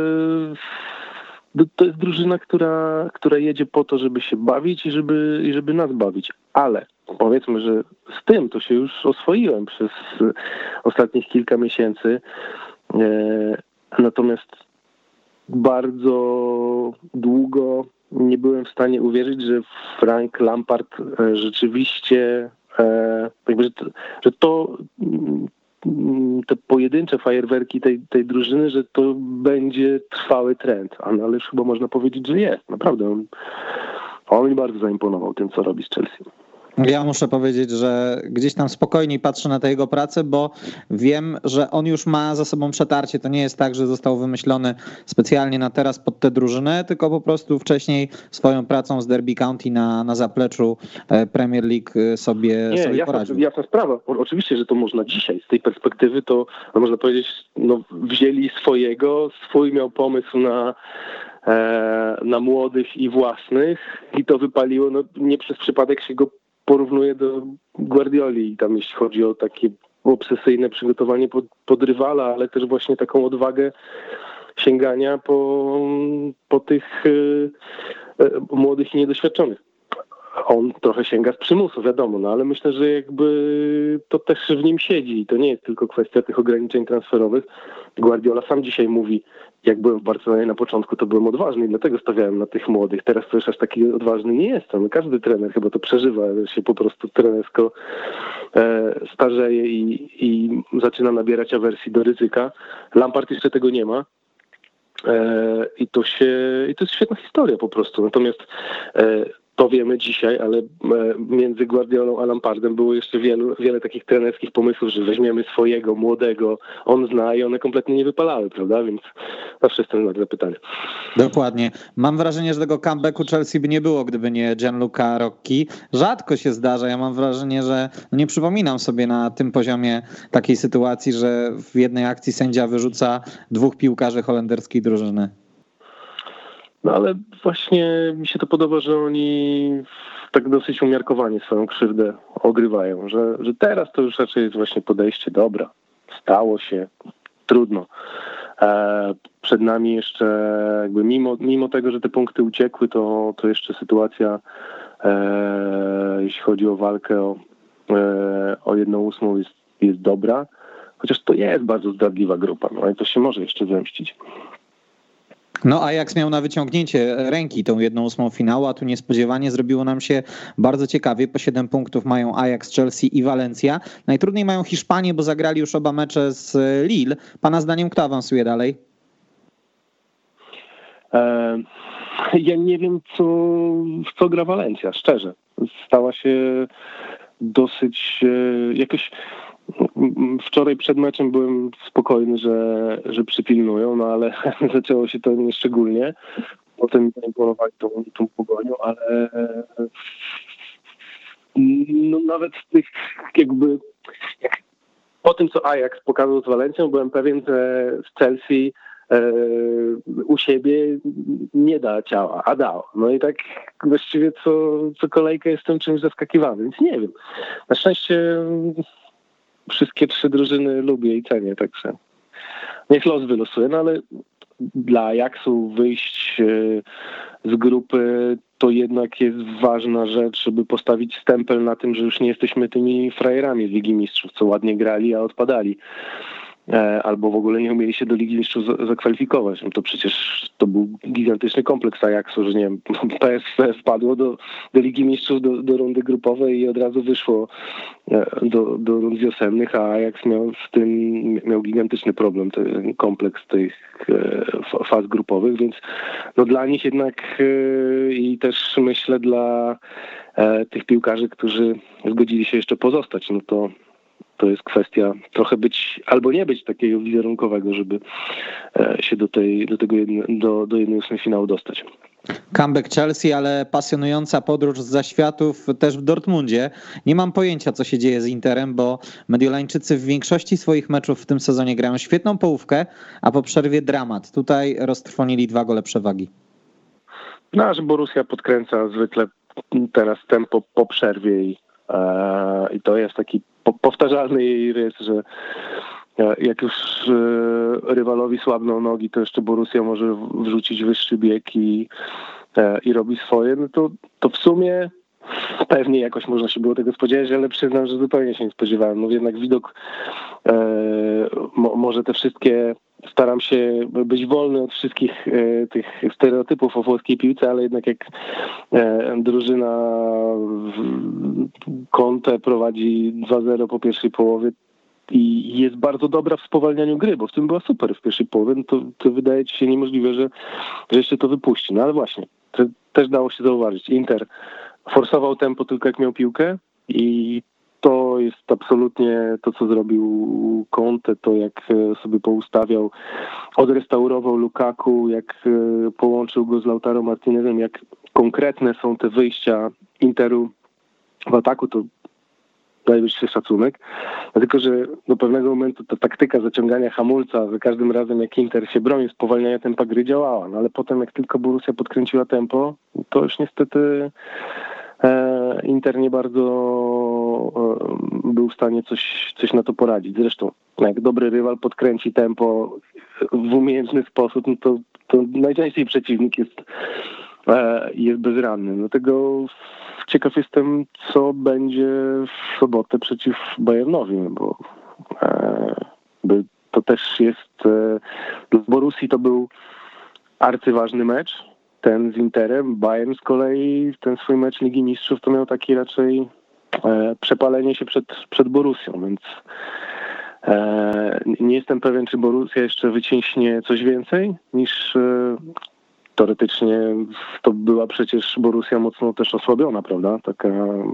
to jest drużyna, która, która jedzie po to, żeby się bawić i żeby, i żeby nas bawić. Ale powiedzmy, że z tym to się już oswoiłem przez ostatnich kilka miesięcy. Natomiast bardzo długo nie byłem w stanie uwierzyć, że Frank Lampard rzeczywiście, jakby, że to, że to te pojedyncze fajerwerki tej, tej drużyny, że to będzie trwały trend. No, ale już chyba można powiedzieć, że jest. Naprawdę. On, on mi bardzo zaimponował tym, co robi z Chelsea.
Ja muszę powiedzieć, że gdzieś tam spokojniej patrzę na tę jego pracę, bo wiem, że on już ma za sobą przetarcie. To nie jest tak, że został wymyślony specjalnie na teraz pod tę drużynę, tylko po prostu wcześniej swoją pracą z Derby County na, na zapleczu Premier League sobie,
nie,
sobie
jasna,
poradził.
Jasna sprawa. Oczywiście, że to można dzisiaj. Z tej perspektywy to no, można powiedzieć, no, wzięli swojego, swój miał pomysł na na młodych i własnych i to wypaliło. No, nie przez przypadek się go porównuje do Guardioli, tam jeśli chodzi o takie obsesyjne przygotowanie pod, pod rywala, ale też właśnie taką odwagę sięgania po, po tych y, y, młodych i niedoświadczonych. On trochę sięga z przymusu, wiadomo, no ale myślę, że jakby to też w nim siedzi i to nie jest tylko kwestia tych ograniczeń transferowych. Guardiola sam dzisiaj mówi, jak byłem w Barcelonie na początku, to byłem odważny i dlatego stawiałem na tych młodych. Teraz to już aż taki odważny nie jestem. Każdy trener chyba to przeżywa, że się po prostu trenersko e, starzeje i, i zaczyna nabierać awersji do ryzyka. Lampard jeszcze tego nie ma. E, I to się, i to jest świetna historia po prostu. Natomiast e, to wiemy dzisiaj, ale między Guardiolą a Lampardem było jeszcze wielu, wiele takich trenerskich pomysłów, że weźmiemy swojego, młodego, on zna i one kompletnie nie wypalały, prawda? Więc zawsze jest ten znak zapytania.
Dokładnie. Mam wrażenie, że tego comebacku Chelsea by nie było, gdyby nie Gianluca Rocchi. Rzadko się zdarza. Ja mam wrażenie, że no nie przypominam sobie na tym poziomie takiej sytuacji, że w jednej akcji sędzia wyrzuca dwóch piłkarzy holenderskiej drużyny.
No ale właśnie mi się to podoba, że oni tak dosyć umiarkowanie swoją krzywdę ogrywają, że, że teraz to już raczej jest właśnie podejście, dobra, stało się, trudno. E, przed nami jeszcze jakby mimo, mimo tego, że te punkty uciekły, to, to jeszcze sytuacja, e, jeśli chodzi o walkę o, e, o jedną ósmą jest, jest dobra, chociaż to jest bardzo zdradliwa grupa, no i to się może jeszcze zemścić.
No Ajax miał na wyciągnięcie ręki tą jedną ósmą finału, a tu niespodziewanie zrobiło nam się bardzo ciekawie. Po siedem punktów mają Ajax, Chelsea i Valencia. Najtrudniej mają Hiszpanię, bo zagrali już oba mecze z Lille. Pana zdaniem kto awansuje dalej?
E, ja nie wiem, co, w co gra Valencia, szczerze. Stała się dosyć e, jakoś... Wczoraj przed meczem byłem spokojny, że, że przypilnują, no ale zaczęło się to nieszczególnie. Potem zaimponowali tą, tą pogonią, ale no nawet z tych jakby... Jak, po tym, co Ajax pokazał z Walencją, byłem pewien, że z Chelsea e, u siebie nie da ciała, a dał. No i tak właściwie co, co kolejkę jestem czymś zaskakiwany, więc nie wiem. Na szczęście... Wszystkie trzy drużyny lubię i cenię, także niech los wylosuje, no ale dla Ajaxu wyjść z grupy to jednak jest ważna rzecz, żeby postawić stempel na tym, że już nie jesteśmy tymi frajerami z Ligi Mistrzów, co ładnie grali, a odpadali. Albo w ogóle nie umieli się do Ligi Mistrzów zakwalifikować. No to przecież to był gigantyczny kompleks Ajaxu, że nie wiem, P S V wpadło do, do Ligi Mistrzów, do, do rundy grupowej i od razu wyszło do, do rund wiosennych, a Ajax miał z tym miał gigantyczny problem, ten kompleks tych faz grupowych, więc no dla nich jednak i też myślę dla tych piłkarzy, którzy zgodzili się jeszcze pozostać, no to to jest kwestia trochę być albo nie być takiego wizerunkowego, żeby się do tej, do tego jedno, do, do jednej ósmej finału dostać.
Comeback Chelsea, ale pasjonująca podróż z zaświatów też w Dortmundzie. Nie mam pojęcia, co się dzieje z Interem, bo Mediolańczycy w większości swoich meczów w tym sezonie grają świetną połówkę, a po przerwie dramat. Tutaj roztrwonili dwa gole przewagi.
No, że Borussia podkręca zwykle teraz tempo po przerwie i, e, i to jest taki powtarzalny jej rys, że jak już rywalowi słabną nogi, to jeszcze Borussia może wrzucić wyższy bieg i, i robi swoje, no to, to w sumie pewnie jakoś można się było tego spodziewać, ale przyznam, że zupełnie się nie spodziewałem. No jednak widok, e, mo, może te wszystkie, staram się być wolny od wszystkich e, tych stereotypów o włoskiej piłce, ale jednak jak e, drużyna Conte prowadzi dwa zero po pierwszej połowie i jest bardzo dobra w spowalnianiu gry, bo w tym była super w pierwszej połowie, no to, to wydaje ci się niemożliwe, że, że jeszcze to wypuści. No ale właśnie, to też dało się zauważyć. Inter forsował tempo tylko jak miał piłkę i to jest absolutnie to, co zrobił Conte, to jak sobie poustawiał, odrestaurował Lukaku, jak połączył go z Lautaro Martinezem, jak konkretne są te wyjścia Interu w ataku, to daje być się szacunek. Dlatego, że do pewnego momentu ta taktyka zaciągania hamulca za każdym razem, jak Inter się broni, spowalniania tempa gry działała. No ale potem, jak tylko Borussia podkręciła tempo, to już niestety e, Inter nie bardzo e, był w stanie coś, coś na to poradzić. Zresztą, jak dobry rywal podkręci tempo w umiejętny sposób, no to, to najczęściej przeciwnik jest, e, jest bezranny. Dlatego ciekaw jestem, co będzie w sobotę przeciw Bayernowi, bo e, by to też jest, dla Borussii to był arcyważny mecz, ten z Interem. Bayern z kolei ten swój mecz Ligi Mistrzów to miał taki raczej e, przepalenie się przed, przed Borussią, więc e, nie jestem pewien, czy Borussia jeszcze wyciśnie coś więcej niż e, teoretycznie to była przecież Borussia mocno też osłabiona, prawda? Taka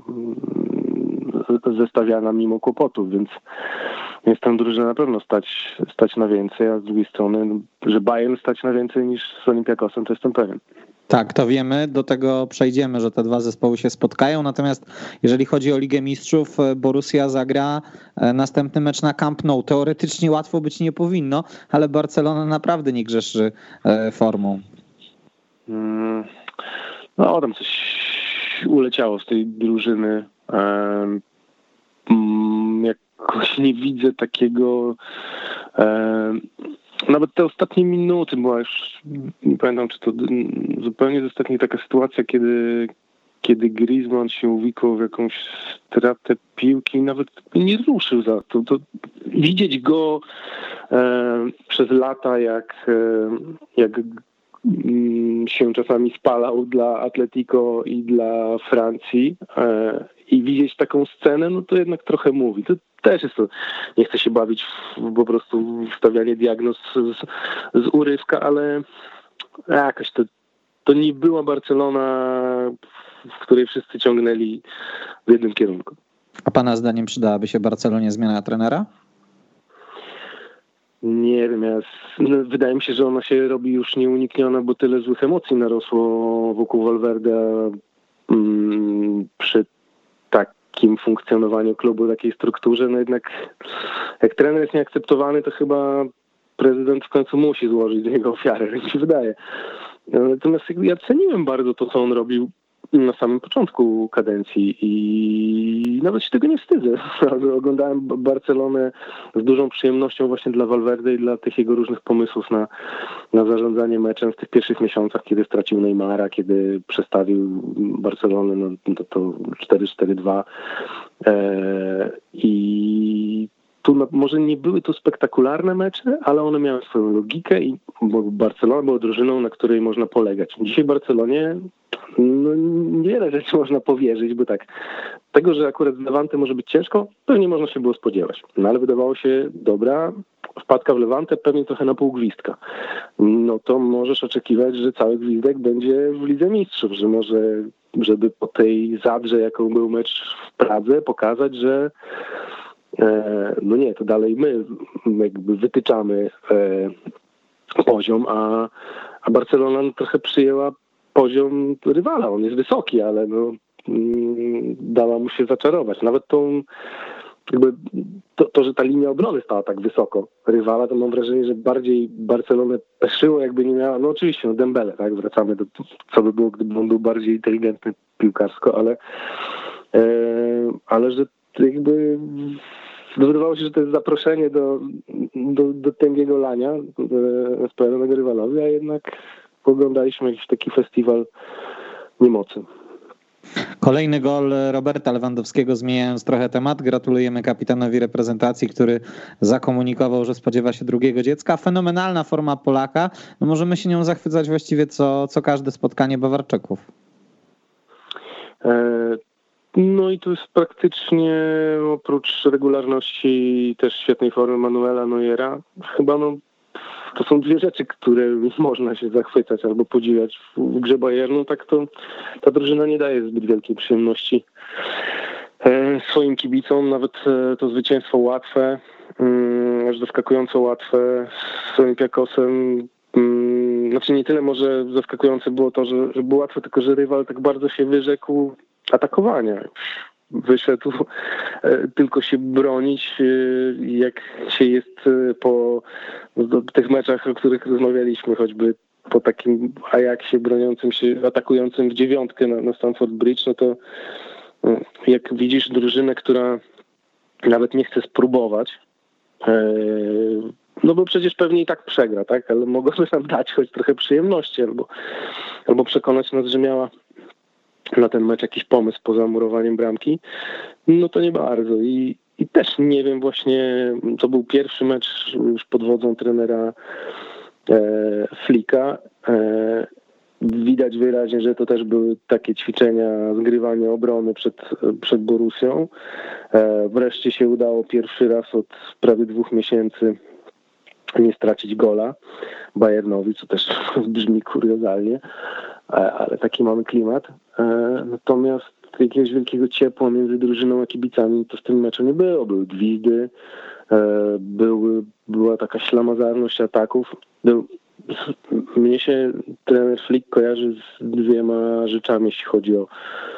zestawiana mimo kłopotów, więc jest tam drużyna na pewno stać, stać na więcej, a z drugiej strony, że Bayern stać na więcej niż z Olympiakosem, to jestem pewien.
Tak, to wiemy, do tego przejdziemy, że te dwa zespoły się spotkają, natomiast jeżeli chodzi o Ligę Mistrzów, Borussia zagra następny mecz na Camp Nou. Teoretycznie łatwo być nie powinno, ale Barcelona naprawdę nie grzeszy formą.
Hmm. No, tam coś uleciało z tej drużyny. Jakoś nie widzę takiego... Nawet te ostatnie minuty była już, nie pamiętam, czy to zupełnie z ostatniej taka sytuacja, kiedy, kiedy Griezmann się uwikłał w jakąś stratę piłki i nawet nie ruszył za to. to widzieć go e, przez lata, jak, e, jak się czasami spalał dla Atletico i dla Francji e, i widzieć taką scenę, no to jednak trochę mówi. To też jest to, nie chcę się bawić w po prostu wstawianie diagnoz z, z urywka, ale jakoś to, to nie była Barcelona, w której wszyscy ciągnęli w jednym kierunku.
A pana zdaniem przydałaby się Barcelonie zmiana trenera?
Nie wiem, ja, no, wydaje mi się, że ona się robi już nieunikniona, bo tyle złych emocji narosło wokół Valverde mm, przy takim funkcjonowaniu klubu, takiej strukturze. No jednak jak trener jest nieakceptowany, to chyba prezydent w końcu musi złożyć do niego ofiarę, jak mi się wydaje. Natomiast ja ceniłem bardzo to, co on robił na samym początku kadencji i nawet się tego nie wstydzę. Oglądałem Barcelonę z dużą przyjemnością właśnie dla Valverde i dla tych jego różnych pomysłów na, na zarządzanie meczem w tych pierwszych miesiącach, kiedy stracił Neymara, kiedy przestawił Barcelonę no, to, to cztery cztery dwa eee, i tu no, może nie były to spektakularne mecze, ale one miały swoją logikę i Barcelona była drużyną, na której można polegać. Dzisiaj w Barcelonie no, niewiele rzeczy można powierzyć, bo tak, tego, że akurat z Lewantem może być ciężko, pewnie można się było spodziewać. No ale wydawało się, dobra, wpadka w Lewantę, pewnie trochę na pół gwizdka. No to możesz oczekiwać, że cały gwizdek będzie w Lidze Mistrzów, że może, żeby po tej zadrze, jaką był mecz w Pradze, pokazać, że no nie, to dalej my jakby wytyczamy poziom, a, a Barcelona trochę przyjęła poziom rywala. On jest wysoki, ale no, dała mu się zaczarować. Nawet tą, jakby to, to, że ta linia obrony stała tak wysoko rywala, to mam wrażenie, że bardziej Barcelonę peszyło, jakby nie miała, no oczywiście, no Dembele, tak, wracamy do, co by było, gdyby on był bardziej inteligentny piłkarsko, ale, ale że jakby wydawało się, że to jest zaproszenie do, do, do tęgiego lania spełnionego rywalowi, a jednak oglądaliśmy jakiś taki festiwal niemocy.
Kolejny gol Roberta Lewandowskiego, zmieniając trochę temat. Gratulujemy kapitanowi reprezentacji, który zakomunikował, że spodziewa się drugiego dziecka. Fenomenalna forma Polaka. No możemy się nią zachwycać właściwie co, co każde spotkanie Bawarczyków.
E- No i tu jest praktycznie oprócz regularności też świetnej formy Manuela Neuera. Chyba no, to są dwie rzeczy, które można się zachwycać albo podziwiać w grze Bayernu. Tak to ta drużyna nie daje zbyt wielkiej przyjemności swoim kibicom. Nawet to zwycięstwo łatwe, aż zaskakująco łatwe z Olympiakosem. Znaczy nie tyle może zaskakujące było to, że, że było łatwe, tylko że rywal tak bardzo się wyrzekł atakowania. Wyszedł tylko się bronić, jak się jest po tych meczach, o których rozmawialiśmy, choćby po takim Ajaxie broniącym się, atakującym w dziewiątkę na, na Stamford Bridge, no to jak widzisz drużynę, która nawet nie chce spróbować, no bo przecież pewnie i tak przegra, tak? Ale mogłoby nam dać choć trochę przyjemności albo, albo przekonać nas, że miała na ten mecz jakiś pomysł poza murowaniem bramki, no to nie bardzo. I, i też nie wiem właśnie, to był pierwszy mecz już pod wodzą trenera e, Flicka. E, widać wyraźnie, że to też były takie ćwiczenia, zgrywania obrony przed, przed Borussią. E, wreszcie się udało pierwszy raz od prawie dwóch miesięcy nie stracić gola Bayernowi, co też brzmi kuriozalnie, ale taki mamy klimat. Natomiast jakiegoś wielkiego ciepła między drużyną a kibicami to w tym meczu nie było. Były gwizdy, były, była taka ślamazarność ataków. Był, mnie się trener Flick kojarzy z dwiema rzeczami, jeśli chodzi o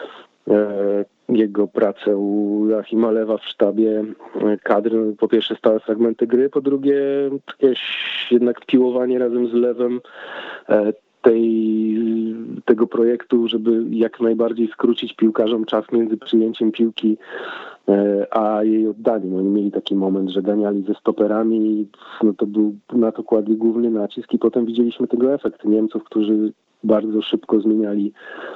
jego pracę u Joachima Lewa w sztabie kadry. Po pierwsze stałe fragmenty gry, po drugie jakieś jednak piłowanie razem z Lewem tej, tego projektu, żeby jak najbardziej skrócić piłkarzom czas między przyjęciem piłki a jej oddaniem. Oni mieli taki moment, że ganiali ze stoperami, no to był na to kładli główny nacisk i potem widzieliśmy tego efekt Niemców, którzy bardzo szybko zmieniali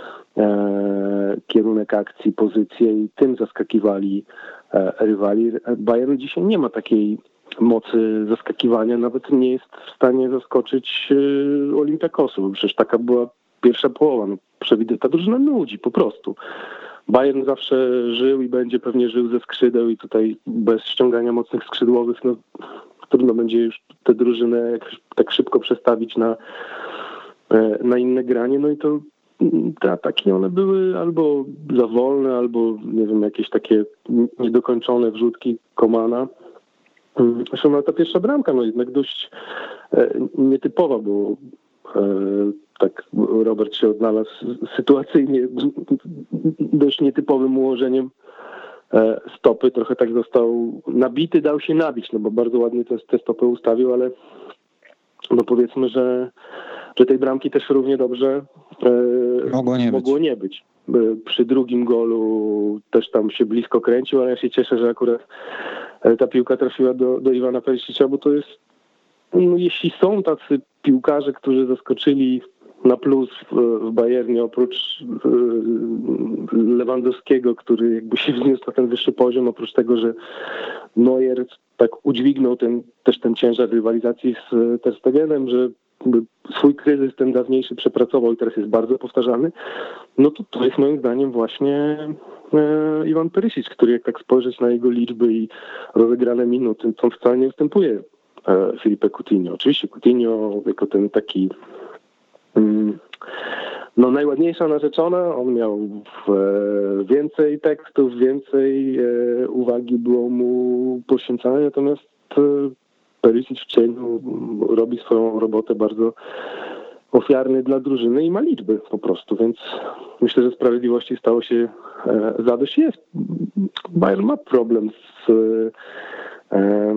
E, kierunek akcji, pozycję i tym zaskakiwali e, rywali. Bayern dzisiaj nie ma takiej mocy zaskakiwania, nawet nie jest w stanie zaskoczyć e, Olympiakosu. Przecież taka była pierwsza połowa. No, ta drużyna nudzi po prostu. Bayern zawsze żył i będzie pewnie żył ze skrzydeł i tutaj bez ściągania mocnych skrzydłowych no, trudno będzie już tę drużynę tak szybko przestawić na, e, na inne granie. No i to te ataki, one były albo za wolne, albo nie wiem, jakieś takie niedokończone wrzutki Komana. Zresztą no, ta pierwsza bramka, no jednak dość e, nietypowa, bo e, tak Robert się odnalazł sytuacyjnie dość nietypowym ułożeniem e, stopy. Trochę tak został nabity, dał się nabić, no bo bardzo ładnie te, te stopy ustawił, ale no powiedzmy, że że tej bramki też równie dobrze e,
mogło, nie,
mogło
być.
nie być. Przy drugim golu też tam się blisko kręcił, ale ja się cieszę, że akurat ta piłka trafiła do, do Iwana Perisicza, bo to jest, no, jeśli są tacy piłkarze, którzy zaskoczyli na plus w, w Bayernie, oprócz e, Lewandowskiego, który jakby się wzniósł na ten wyższy poziom, oprócz tego, że Neuer tak udźwignął ten, też ten ciężar rywalizacji z Ter Stegenem, że swój kryzys ten dawniejszy przepracował i teraz jest bardzo powtarzalny, no to to jest moim zdaniem właśnie e, Iwan Perisic, który jak tak spojrzeć na jego liczby i rozegrane minuty, to wcale nie ustępuje e, Filipe Coutinho. Oczywiście Coutinho jako ten taki mm, no najładniejsza narzeczona, on miał e, więcej tekstów, więcej e, uwagi było mu poświęcane, natomiast e, Perisic w cieniu robi swoją robotę bardzo ofiarny dla drużyny i ma liczby po prostu, więc myślę, że sprawiedliwości stało się e, zadość. Jest. Bayern ma problem z, e,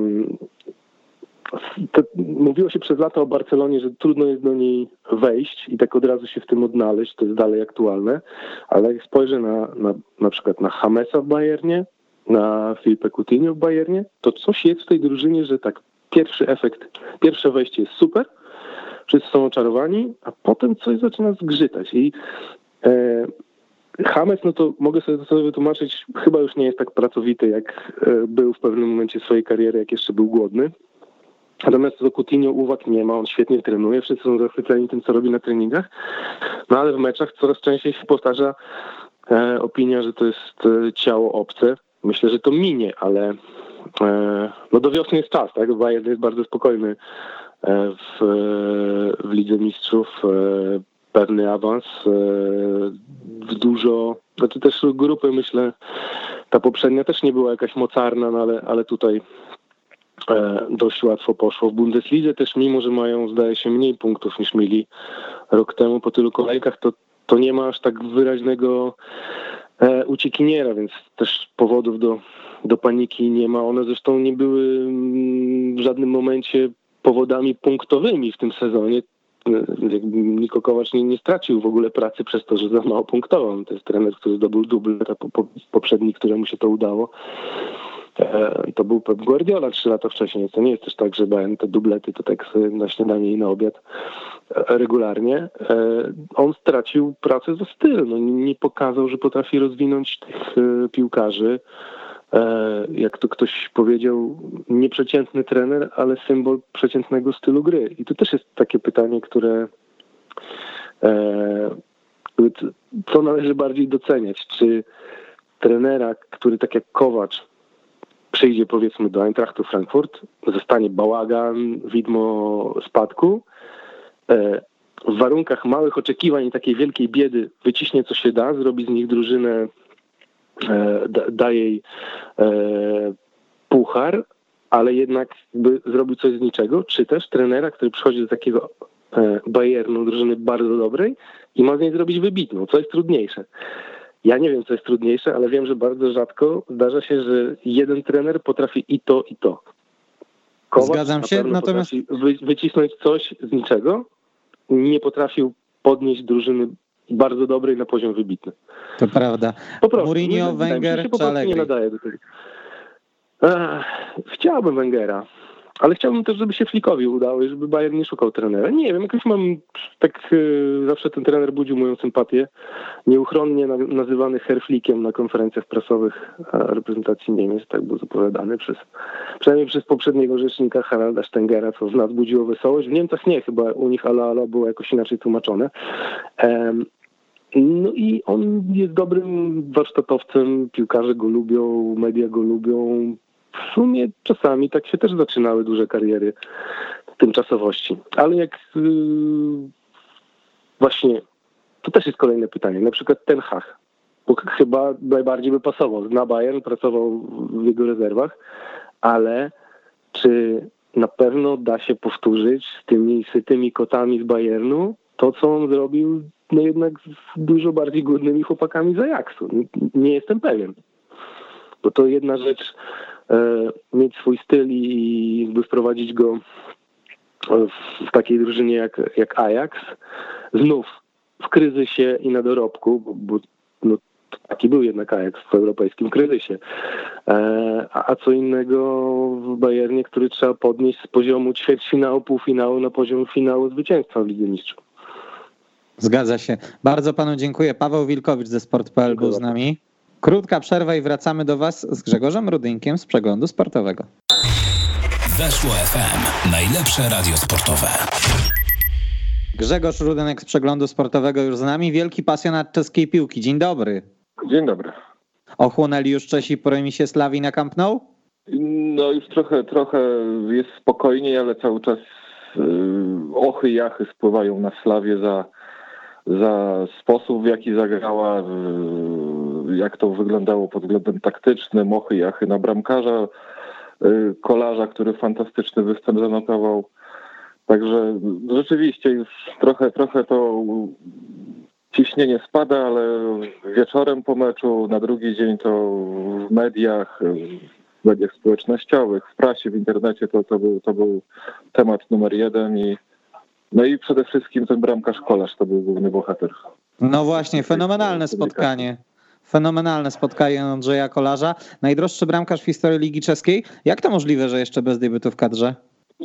z te, mówiło się przez lata o Barcelonie, że trudno jest do niej wejść i tak od razu się w tym odnaleźć, to jest dalej aktualne, ale jak spojrzę na, na, na przykład na Jamesa w Bayernie, na Filipe Coutinho w Bayernie, to coś jest w tej drużynie, że tak pierwszy efekt, pierwsze wejście jest super, wszyscy są oczarowani, a potem coś zaczyna zgrzytać. I e, James, no to mogę sobie to sobie wytłumaczyć, chyba już nie jest tak pracowity, jak e, był w pewnym momencie swojej kariery, jak jeszcze był głodny. Natomiast do Coutinho uwag nie ma, on świetnie trenuje, wszyscy są zachwyceni tym, co robi na treningach, no ale w meczach coraz częściej się powtarza e, opinia, że to jest e, ciało obce. Myślę, że to minie, ale no do wiosny jest czas, tak? Bayern jest bardzo spokojny w, w Lidze Mistrzów. Pewny awans. W dużo, znaczy też grupy, myślę, ta poprzednia też nie była jakaś mocarna, no ale, ale tutaj dość łatwo poszło. W Bundeslidze też, mimo że mają, zdaje się, mniej punktów niż mieli rok temu po tylu kolejkach, to, to nie ma aż tak wyraźnego uciekiniera, więc też powodów do do paniki nie ma. One zresztą nie były w żadnym momencie powodami punktowymi w tym sezonie. Niko Kovac nie, nie stracił w ogóle pracy przez to, że za mało punktował. To jest trener, który zdobył dublet, a po, po, poprzedni, któremu się to udało. E, to był Pep Guardiola trzy lata wcześniej. To nie jest też tak, że Bayern te dublety to tak na śniadanie i na obiad e, regularnie. E, on stracił pracę za styl. No, nie pokazał, że potrafi rozwinąć tych e, piłkarzy. jak to ktoś powiedział, nieprzeciętny trener, ale symbol przeciętnego stylu gry. I to też jest takie pytanie, które co należy bardziej doceniać. Czy trenera, który tak jak Kowacz przyjdzie powiedzmy do Eintrachtu Frankfurt, zostanie bałagan, widmo spadku, w warunkach małych oczekiwań i takiej wielkiej biedy wyciśnie co się da, zrobi z nich drużynę, da, da jej puchar, ale jednak by zrobił coś z niczego, czy też trenera, który przychodzi do takiego Bayernu, drużyny bardzo dobrej i ma z niej zrobić wybitną, co jest trudniejsze. Ja nie wiem, co jest trudniejsze, ale wiem, że bardzo rzadko zdarza się, że jeden trener potrafi i to, i to. Kowacz
Zgadzam się, natomiast
wy, wycisnąć coś z niczego, nie potrafił podnieść drużyny bardzo dobrej na poziom wybitny.
To prawda.
Po prostu.
Mourinho, Wenger czy Allegri?
Nie nadaje do tego. Ech, chciałbym Wengera, ale chciałbym też, żeby się Flickowi udało i żeby Bayern nie szukał trenera. Nie wiem, jakoś mam tak, yy, zawsze ten trener budził moją sympatię. Nieuchronnie na, nazywany Herr Flickiem na konferencjach prasowych reprezentacji Niemiec, tak był zapowiadany przez, przynajmniej przez poprzedniego rzecznika Haralda Stengera, co w nas budziło wesołość. W Niemcach nie, chyba u nich ala ala było jakoś inaczej tłumaczone. Um, No i on jest dobrym warsztatowcem, piłkarze go lubią, media go lubią. W sumie czasami tak się też zaczynały duże kariery tymczasowości. Ale jak yy, właśnie, to też jest kolejne pytanie. Na przykład Ten Hag, bo chyba najbardziej by pasował. Zna Bayern, pracował w jego rezerwach, ale czy na pewno da się powtórzyć z tymi sytymi kotami z Bayernu to, co on zrobił no jednak z dużo bardziej głodnymi chłopakami z Ajaxu? Nie jestem pewien. Bo to jedna rzecz e, mieć swój styl i jakby wprowadzić go w, w takiej drużynie jak, jak Ajax. Znów w kryzysie i na dorobku, bo, bo no, taki był jednak Ajax w europejskim kryzysie. E, a, a co innego w Bayernie, który trzeba podnieść z poziomu ćwierćfinału, półfinału na poziom finału zwycięstwa w Lidze Mistrzów.
Zgadza się. Bardzo panu dziękuję. Paweł Wilkowicz ze sport kropka p l był z nami. Krótka przerwa i wracamy do was z Grzegorzem Rudynkiem z Przeglądu Sportowego.
Weszło F M. Najlepsze radio sportowe.
Grzegorz Rudynek z Przeglądu Sportowego już z nami. Wielki pasjonat czeskiej piłki. Dzień dobry.
Dzień dobry.
Ochłonęli już Czesi po remisie Slawii na Camp Nou?
No już trochę, trochę jest spokojniej, ale cały czas yy, ochy i jachy spływają na Slawię za, za sposób, w jaki zagrała, yy, jak to wyglądało pod względem taktycznym, ochy i jachy na bramkarza, yy, Kolarza, który fantastyczny występ zanotował. Także rzeczywiście już trochę, trochę to ciśnienie spada, ale wieczorem po meczu, na drugi dzień to w mediach, w mediach społecznościowych, w prasie, w internecie to, to, był, to był temat numer jeden i no i przede wszystkim ten bramkarz Kolarz to był główny bohater.
No właśnie, fenomenalne spotkanie. Fenomenalne spotkanie Andrzeja Kolarza. Najdroższy bramkarz w historii Ligi Czeskiej. Jak to możliwe, że jeszcze bez debiutu w kadrze?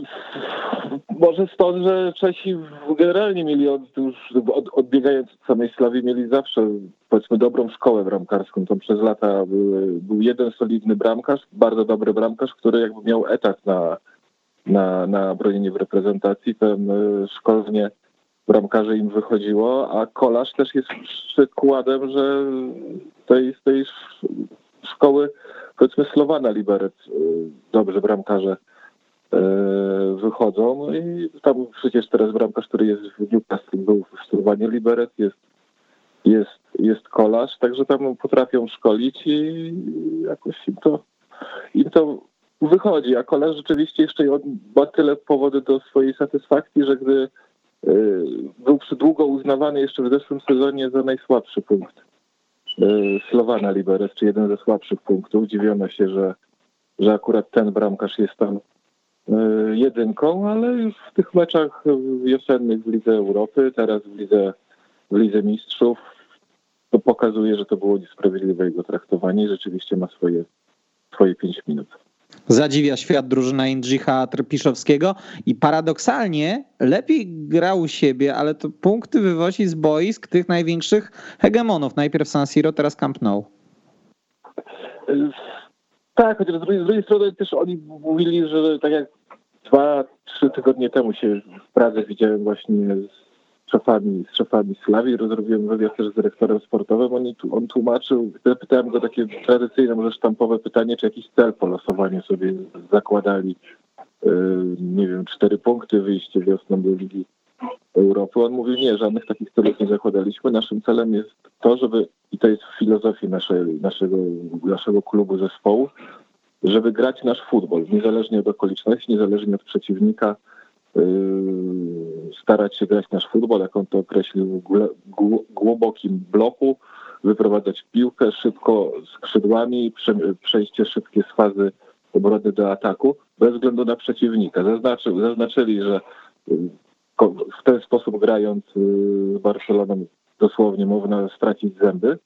Może stąd, że Czesi generalnie mieli od, już od, odbiegając od samej Slawii, mieli zawsze powiedzmy dobrą szkołę bramkarską. To przez lata był, był jeden solidny bramkarz, bardzo dobry bramkarz, który jakby miał etat na, na, na bronienie w reprezentacji. Ten szkolnie bramkarzy im wychodziło, a Kolarz też jest przykładem, że tej, z tej szkoły powiedzmy Slowana Liberec dobrze bramkarze wychodzą i tam przecież teraz bramkarz, który jest w Newcastle, był w Slowanie Liberec, jest, jest, jest Kolarz, także tam potrafią szkolić i jakoś im to, im to wychodzi, a Kolarz rzeczywiście jeszcze ma tyle powody do swojej satysfakcji, że gdy był długo uznawany jeszcze w zeszłym sezonie za najsłabszy punkt Slowana Liberec, czy jeden ze słabszych punktów, dziwiono się, że, że akurat ten bramkarz jest tam jedynką, ale już w tych meczach wiosennych w Lidze Europy, teraz w Lidze, w Lidze Mistrzów, to pokazuje, że to było niesprawiedliwe jego traktowanie i rzeczywiście ma swoje, swoje pięć minut.
Zadziwia świat drużyna Jędrzycha Trpiszowskiego i paradoksalnie lepiej grał u siebie, ale to punkty wywozi z boisk tych największych hegemonów. Najpierw San Siro, teraz Camp Nou.
Tak, chociaż z drugiej, z drugiej strony też oni mówili, że tak jak dwa, trzy tygodnie temu się w Pradze widziałem właśnie z szefami, z szefami Slawii, rozrobiłem wywiad też z dyrektorem sportowym, on, on tłumaczył, pytałem go takie tradycyjne, może sztampowe pytanie, czy jakiś cel po losowaniu sobie zakładali, nie wiem, cztery punkty, wyjście wiosną do Ligi Europy. On mówił, nie, żadnych takich celów nie zakładaliśmy. Naszym celem jest to, żeby, i to jest w filozofii naszej, naszego, naszego klubu, zespołu, żeby grać nasz futbol, niezależnie od okoliczności, niezależnie od przeciwnika, yy, starać się grać nasz futbol, jak on to określił, w głębokim bloku, wyprowadzać piłkę szybko skrzydłami, przejście szybkie z fazy obrony do ataku, bez względu na przeciwnika. Zaznaczył, zaznaczyli, że w ten sposób grając z Barceloną dosłownie można stracić zęby,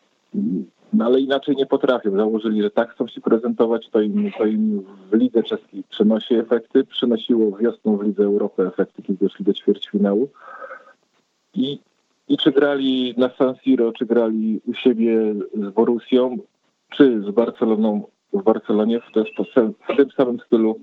no ale inaczej nie potrafią. Założyli, że tak chcą się prezentować, to im, to im w Lidze Czeskiej przynosi efekty, przynosiło wiosną w Lidze Europy efekty, kiedy doszli do ćwierćfinału. I, i czy grali na San Siro, czy grali u siebie z Borussią, czy z Barceloną w Barcelonie, w, ten sposób, w tym samym stylu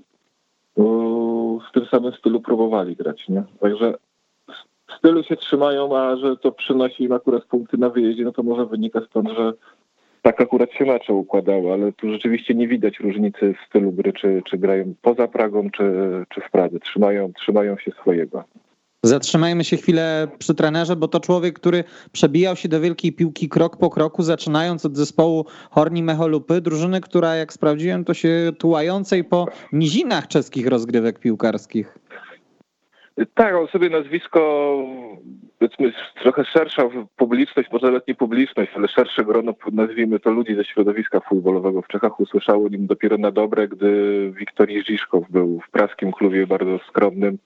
w tym samym stylu próbowali grać, nie? Także w stylu się trzymają, a że to przynosi im akurat punkty na wyjeździe, no to może wynika stąd, że tak akurat się mecze układało, ale tu rzeczywiście nie widać różnicy w stylu gry, czy, czy grają poza Pragą, czy, czy w Pradze. Trzymają, trzymają się swojego.
Zatrzymajmy się chwilę przy trenerze, bo to człowiek, który przebijał się do wielkiej piłki krok po kroku, zaczynając od zespołu Horní Mecholupy, drużyny, która, jak sprawdziłem, to się tułającej po nizinach czeskich rozgrywek piłkarskich.
Tak, on sobie nazwisko, powiedzmy, trochę szersza publiczność, może nawet nie publiczność, ale szersze grono, nazwijmy to, ludzi ze środowiska futbolowego w Czechach usłyszało o nim dopiero na dobre, gdy Wiktorij Žižkov był w praskim klubie bardzo skromnym,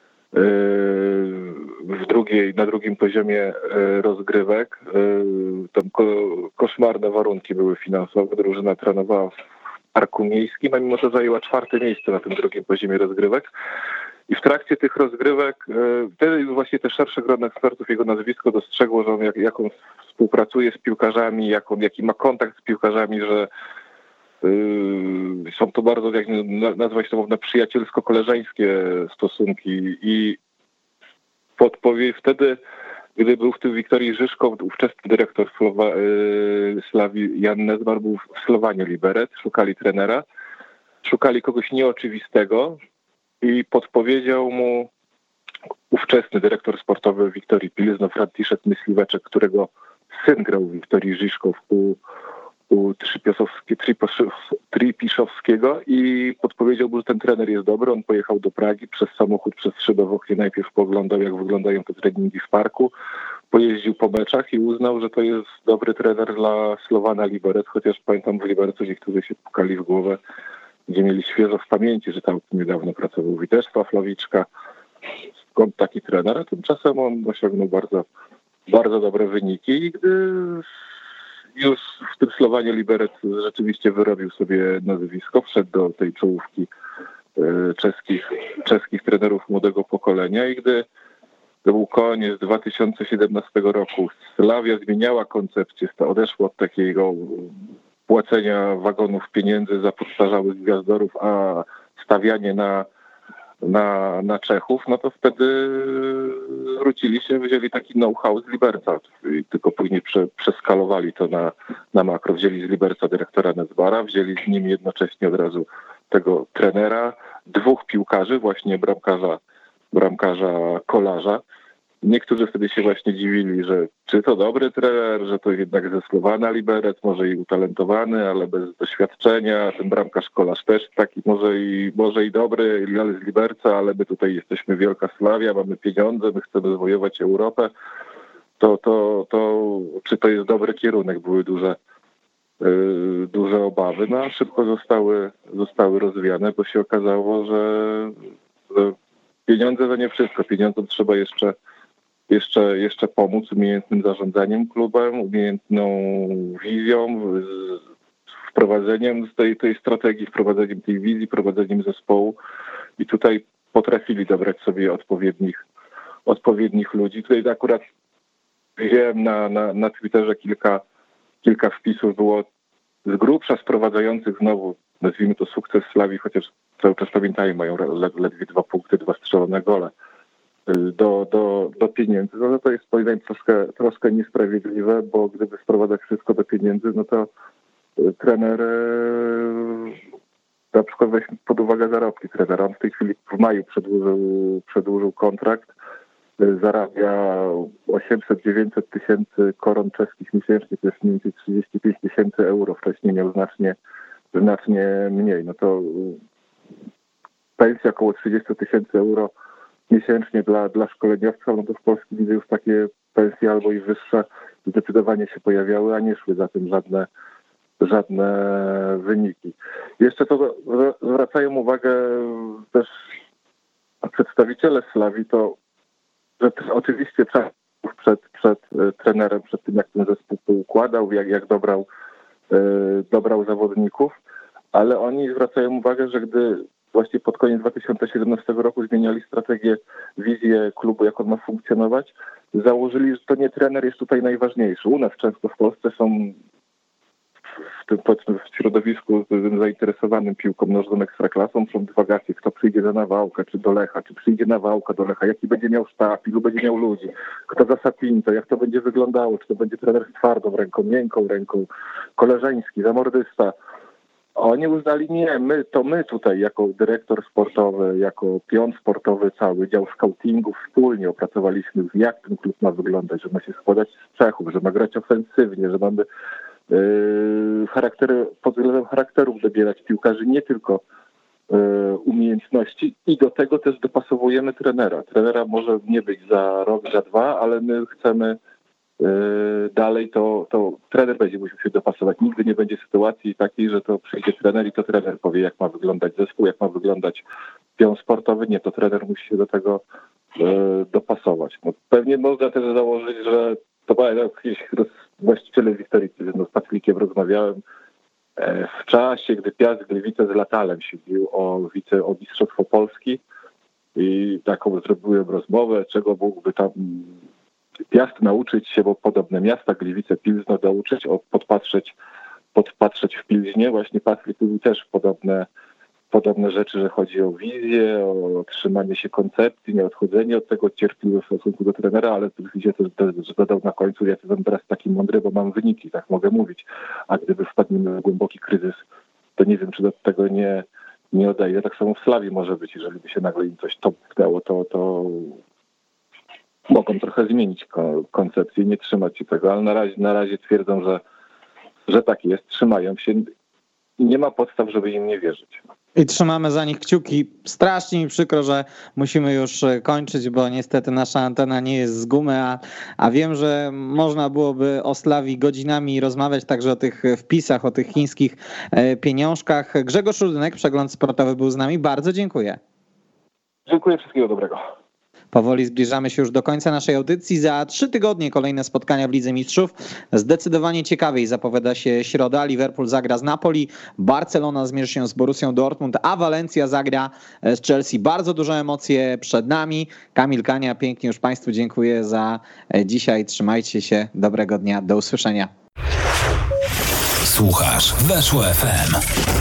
w drugiej, na drugim poziomie rozgrywek. Tam koszmarne warunki były finansowe. Drużyna trenowała w Parku Miejskim, a mimo to zajęła czwarte miejsce na tym drugim poziomie rozgrywek. I w trakcie tych rozgrywek, wtedy właśnie te szersze grono ekspertów jego nazwisko dostrzegło, że on jak, jak on współpracuje z piłkarzami, jak on, jaki ma kontakt z piłkarzami, że Yy, są to bardzo, jak nazwać to można, przyjacielsko-koleżeńskie stosunki i podpowiedź wtedy, gdy był w tym Wiktorij Žižkov, ówczesny dyrektor Słowa, yy, Slawii Jan Nezmar był w Slowanie Liberec, szukali trenera, szukali kogoś nieoczywistego i podpowiedział mu ówczesny dyrektor sportowy Wiktorii Pils, no Franciszek Myśliweczek, którego syn grał Wiktorij Žižkov u u Tripiszowskiego i podpowiedział mu, że ten trener jest dobry. On pojechał do Pragi przez samochód, przez szybę w oknie, najpierw poglądał, jak wyglądają te treningi w parku, pojeździł po meczach i uznał, że to jest dobry trener dla Slowana Liberec, chociaż pamiętam w Libercu niektórzy się pukali w głowę, gdzie mieli świeżo w pamięci, że tam niedawno pracował Witesław Lawiczka. Skąd taki trener? A tymczasem on osiągnął bardzo, bardzo dobre wyniki i gdy już w tym Slowanie Liberec rzeczywiście wyrobił sobie nazwisko, wszedł do tej czołówki czeskich, czeskich trenerów młodego pokolenia i gdy to był koniec dwa tysiące siedemnastego roku, Slavia zmieniała koncepcję, odeszła od takiego płacenia wagonów pieniędzy za podstarzałych gwiazdorów, a stawianie na na, na Czechów, no to wtedy zwrócili się, wzięli taki know-how z Liberca, tylko później prze, przeskalowali to na, na makro. Wzięli z Liberca dyrektora Nezmara, wzięli z nim jednocześnie od razu tego trenera, dwóch piłkarzy, właśnie bramkarza, bramkarza Kolarza. Niektórzy wtedy się właśnie dziwili, że czy to dobry trener, że to jednak ze Slowana Liberec, może i utalentowany, ale bez doświadczenia. Ten bramkarz Kolarz też taki może i, może i dobry, ale z Liberca, ale my tutaj jesteśmy wielka Slavia, mamy pieniądze, my chcemy zwojować Europę. To, to, to czy to jest dobry kierunek? Były duże, yy, duże obawy, no a szybko zostały, zostały rozwiane, bo się okazało, że, że pieniądze to nie wszystko. Pieniądzom trzeba jeszcze Jeszcze, jeszcze pomóc umiejętnym zarządzaniem klubem, umiejętną wizją, wprowadzeniem tej, tej strategii, wprowadzeniem tej wizji, prowadzeniem zespołu i tutaj potrafili dobrać sobie odpowiednich, odpowiednich ludzi. Tutaj akurat widziałem na, na, na Twitterze kilka, kilka wpisów, było z grubsza sprowadzających znowu, nazwijmy to sukces Slawii, chociaż cały czas pamiętajmy, mają ledwie dwa punkty, dwa strzelone gole do, do, do pieniędzy. No to jest moim zdaniem troszkę, troszkę niesprawiedliwe, bo gdyby sprowadzać wszystko do pieniędzy, no to trener, na przykład weźmy pod uwagę zarobki trenera. On w tej chwili w maju przedłużył, przedłużył kontrakt, zarabia osiemset dziewięćset tysięcy koron czeskich miesięcznie, to jest mniej więcej trzydzieści pięć tysięcy euro. Wcześniej miał znacznie, znacznie mniej. No to pensja około trzydzieści tysięcy euro miesięcznie dla, dla szkoleniowca, no to w Polsce widzę już takie pensje albo i wyższe zdecydowanie się pojawiały, a nie szły za tym żadne żadne wyniki. Jeszcze to zwracają uwagę też przedstawiciele Slawii, to że oczywiście czas przed, przed trenerem, przed tym jak ten zespół poukładał, jak, jak dobrał, dobrał zawodników, ale oni zwracają uwagę, że gdy właśnie pod koniec dwa tysiące siedemnastego roku zmieniali strategię, wizję klubu, jak on ma funkcjonować, założyli, że to nie trener jest tutaj najważniejszy. U nas często w Polsce są w tym, powiedzmy, w środowisku zainteresowanym piłką nożną ekstraklasą są dywagacje, kto przyjdzie do Nawałka, czy do Lecha, czy przyjdzie Nawałka do Lecha, jaki będzie miał sztab, ilu będzie miał ludzi, kto za Sapinto, jak to będzie wyglądało, czy to będzie trener z twardą ręką, miękką ręką, koleżeński, zamordysta. Oni uznali, nie, my, to my tutaj jako dyrektor sportowy, jako pion sportowy, cały dział scoutingu wspólnie opracowaliśmy, jak ten klub ma wyglądać, że ma się składać z Czechów, że ma grać ofensywnie, że mamy yy, charaktery, pod względem charakterów dobierać piłkarzy, nie tylko yy, umiejętności i do tego też dopasowujemy trenera. Trenera może nie być za rok, za dwa, ale my chcemy dalej, to, to trener będzie musiał się dopasować. Nigdy nie będzie sytuacji takiej, że to przyjdzie trener i to trener powie, jak ma wyglądać zespół, jak ma wyglądać pion sportowy. Nie, to trener musi się do tego e, dopasować. No, pewnie można też założyć, że to były jakieś właściciele z historii, no, z Patrykiem rozmawiałem e, w czasie, gdy Piast Gliwice z Latalem się bił o, wice, o Mistrzostwo Polski i taką zrobiłem rozmowę, czego mógłby tam Piast nauczyć się, bo podobne miasta, Gliwice, Pilzno, nauczyć, o, podpatrzeć, podpatrzeć w Pilźnie. Właśnie Patryk mówił też podobne, podobne rzeczy, że chodzi o wizję, o trzymanie się koncepcji, nie odchodzenie od tego, cierpliwe w stosunku do trenera, ale widzicie też, że dodał na końcu, ja jestem teraz taki mądry, bo mam wyniki, tak mogę mówić. A gdyby wpadniemy w głęboki kryzys, to nie wiem, czy do tego nie, nie odejdę. Tak samo w Slawii może być, jeżeli by się nagle im coś topnęło, to... to mogą trochę zmienić koncepcję, nie trzymać się tego, ale na razie, na razie twierdzą, że, że tak jest, trzymają się i nie ma podstaw, żeby im nie wierzyć.
I trzymamy za nich kciuki. Strasznie mi przykro, że musimy już kończyć, bo niestety nasza antena nie jest z gumy, a, a wiem, że można byłoby o Slawii godzinami rozmawiać, także o tych wpisach, o tych chińskich pieniążkach. Grzegorz Rudynek, Przegląd Sportowy był z nami. Bardzo dziękuję.
Dziękuję, wszystkiego dobrego.
Powoli zbliżamy się już do końca naszej audycji. Za trzy tygodnie kolejne spotkania w Lidze Mistrzów. Zdecydowanie ciekawiej zapowiada się środa. Liverpool zagra z Napoli, Barcelona zmierzy się z Borussią Dortmund, a Walencja zagra z Chelsea. Bardzo duże emocje przed nami. Kamil Kania, pięknie już Państwu dziękuję za dzisiaj. Trzymajcie się. Dobrego dnia. Do usłyszenia.
Słuchasz Weszło F M.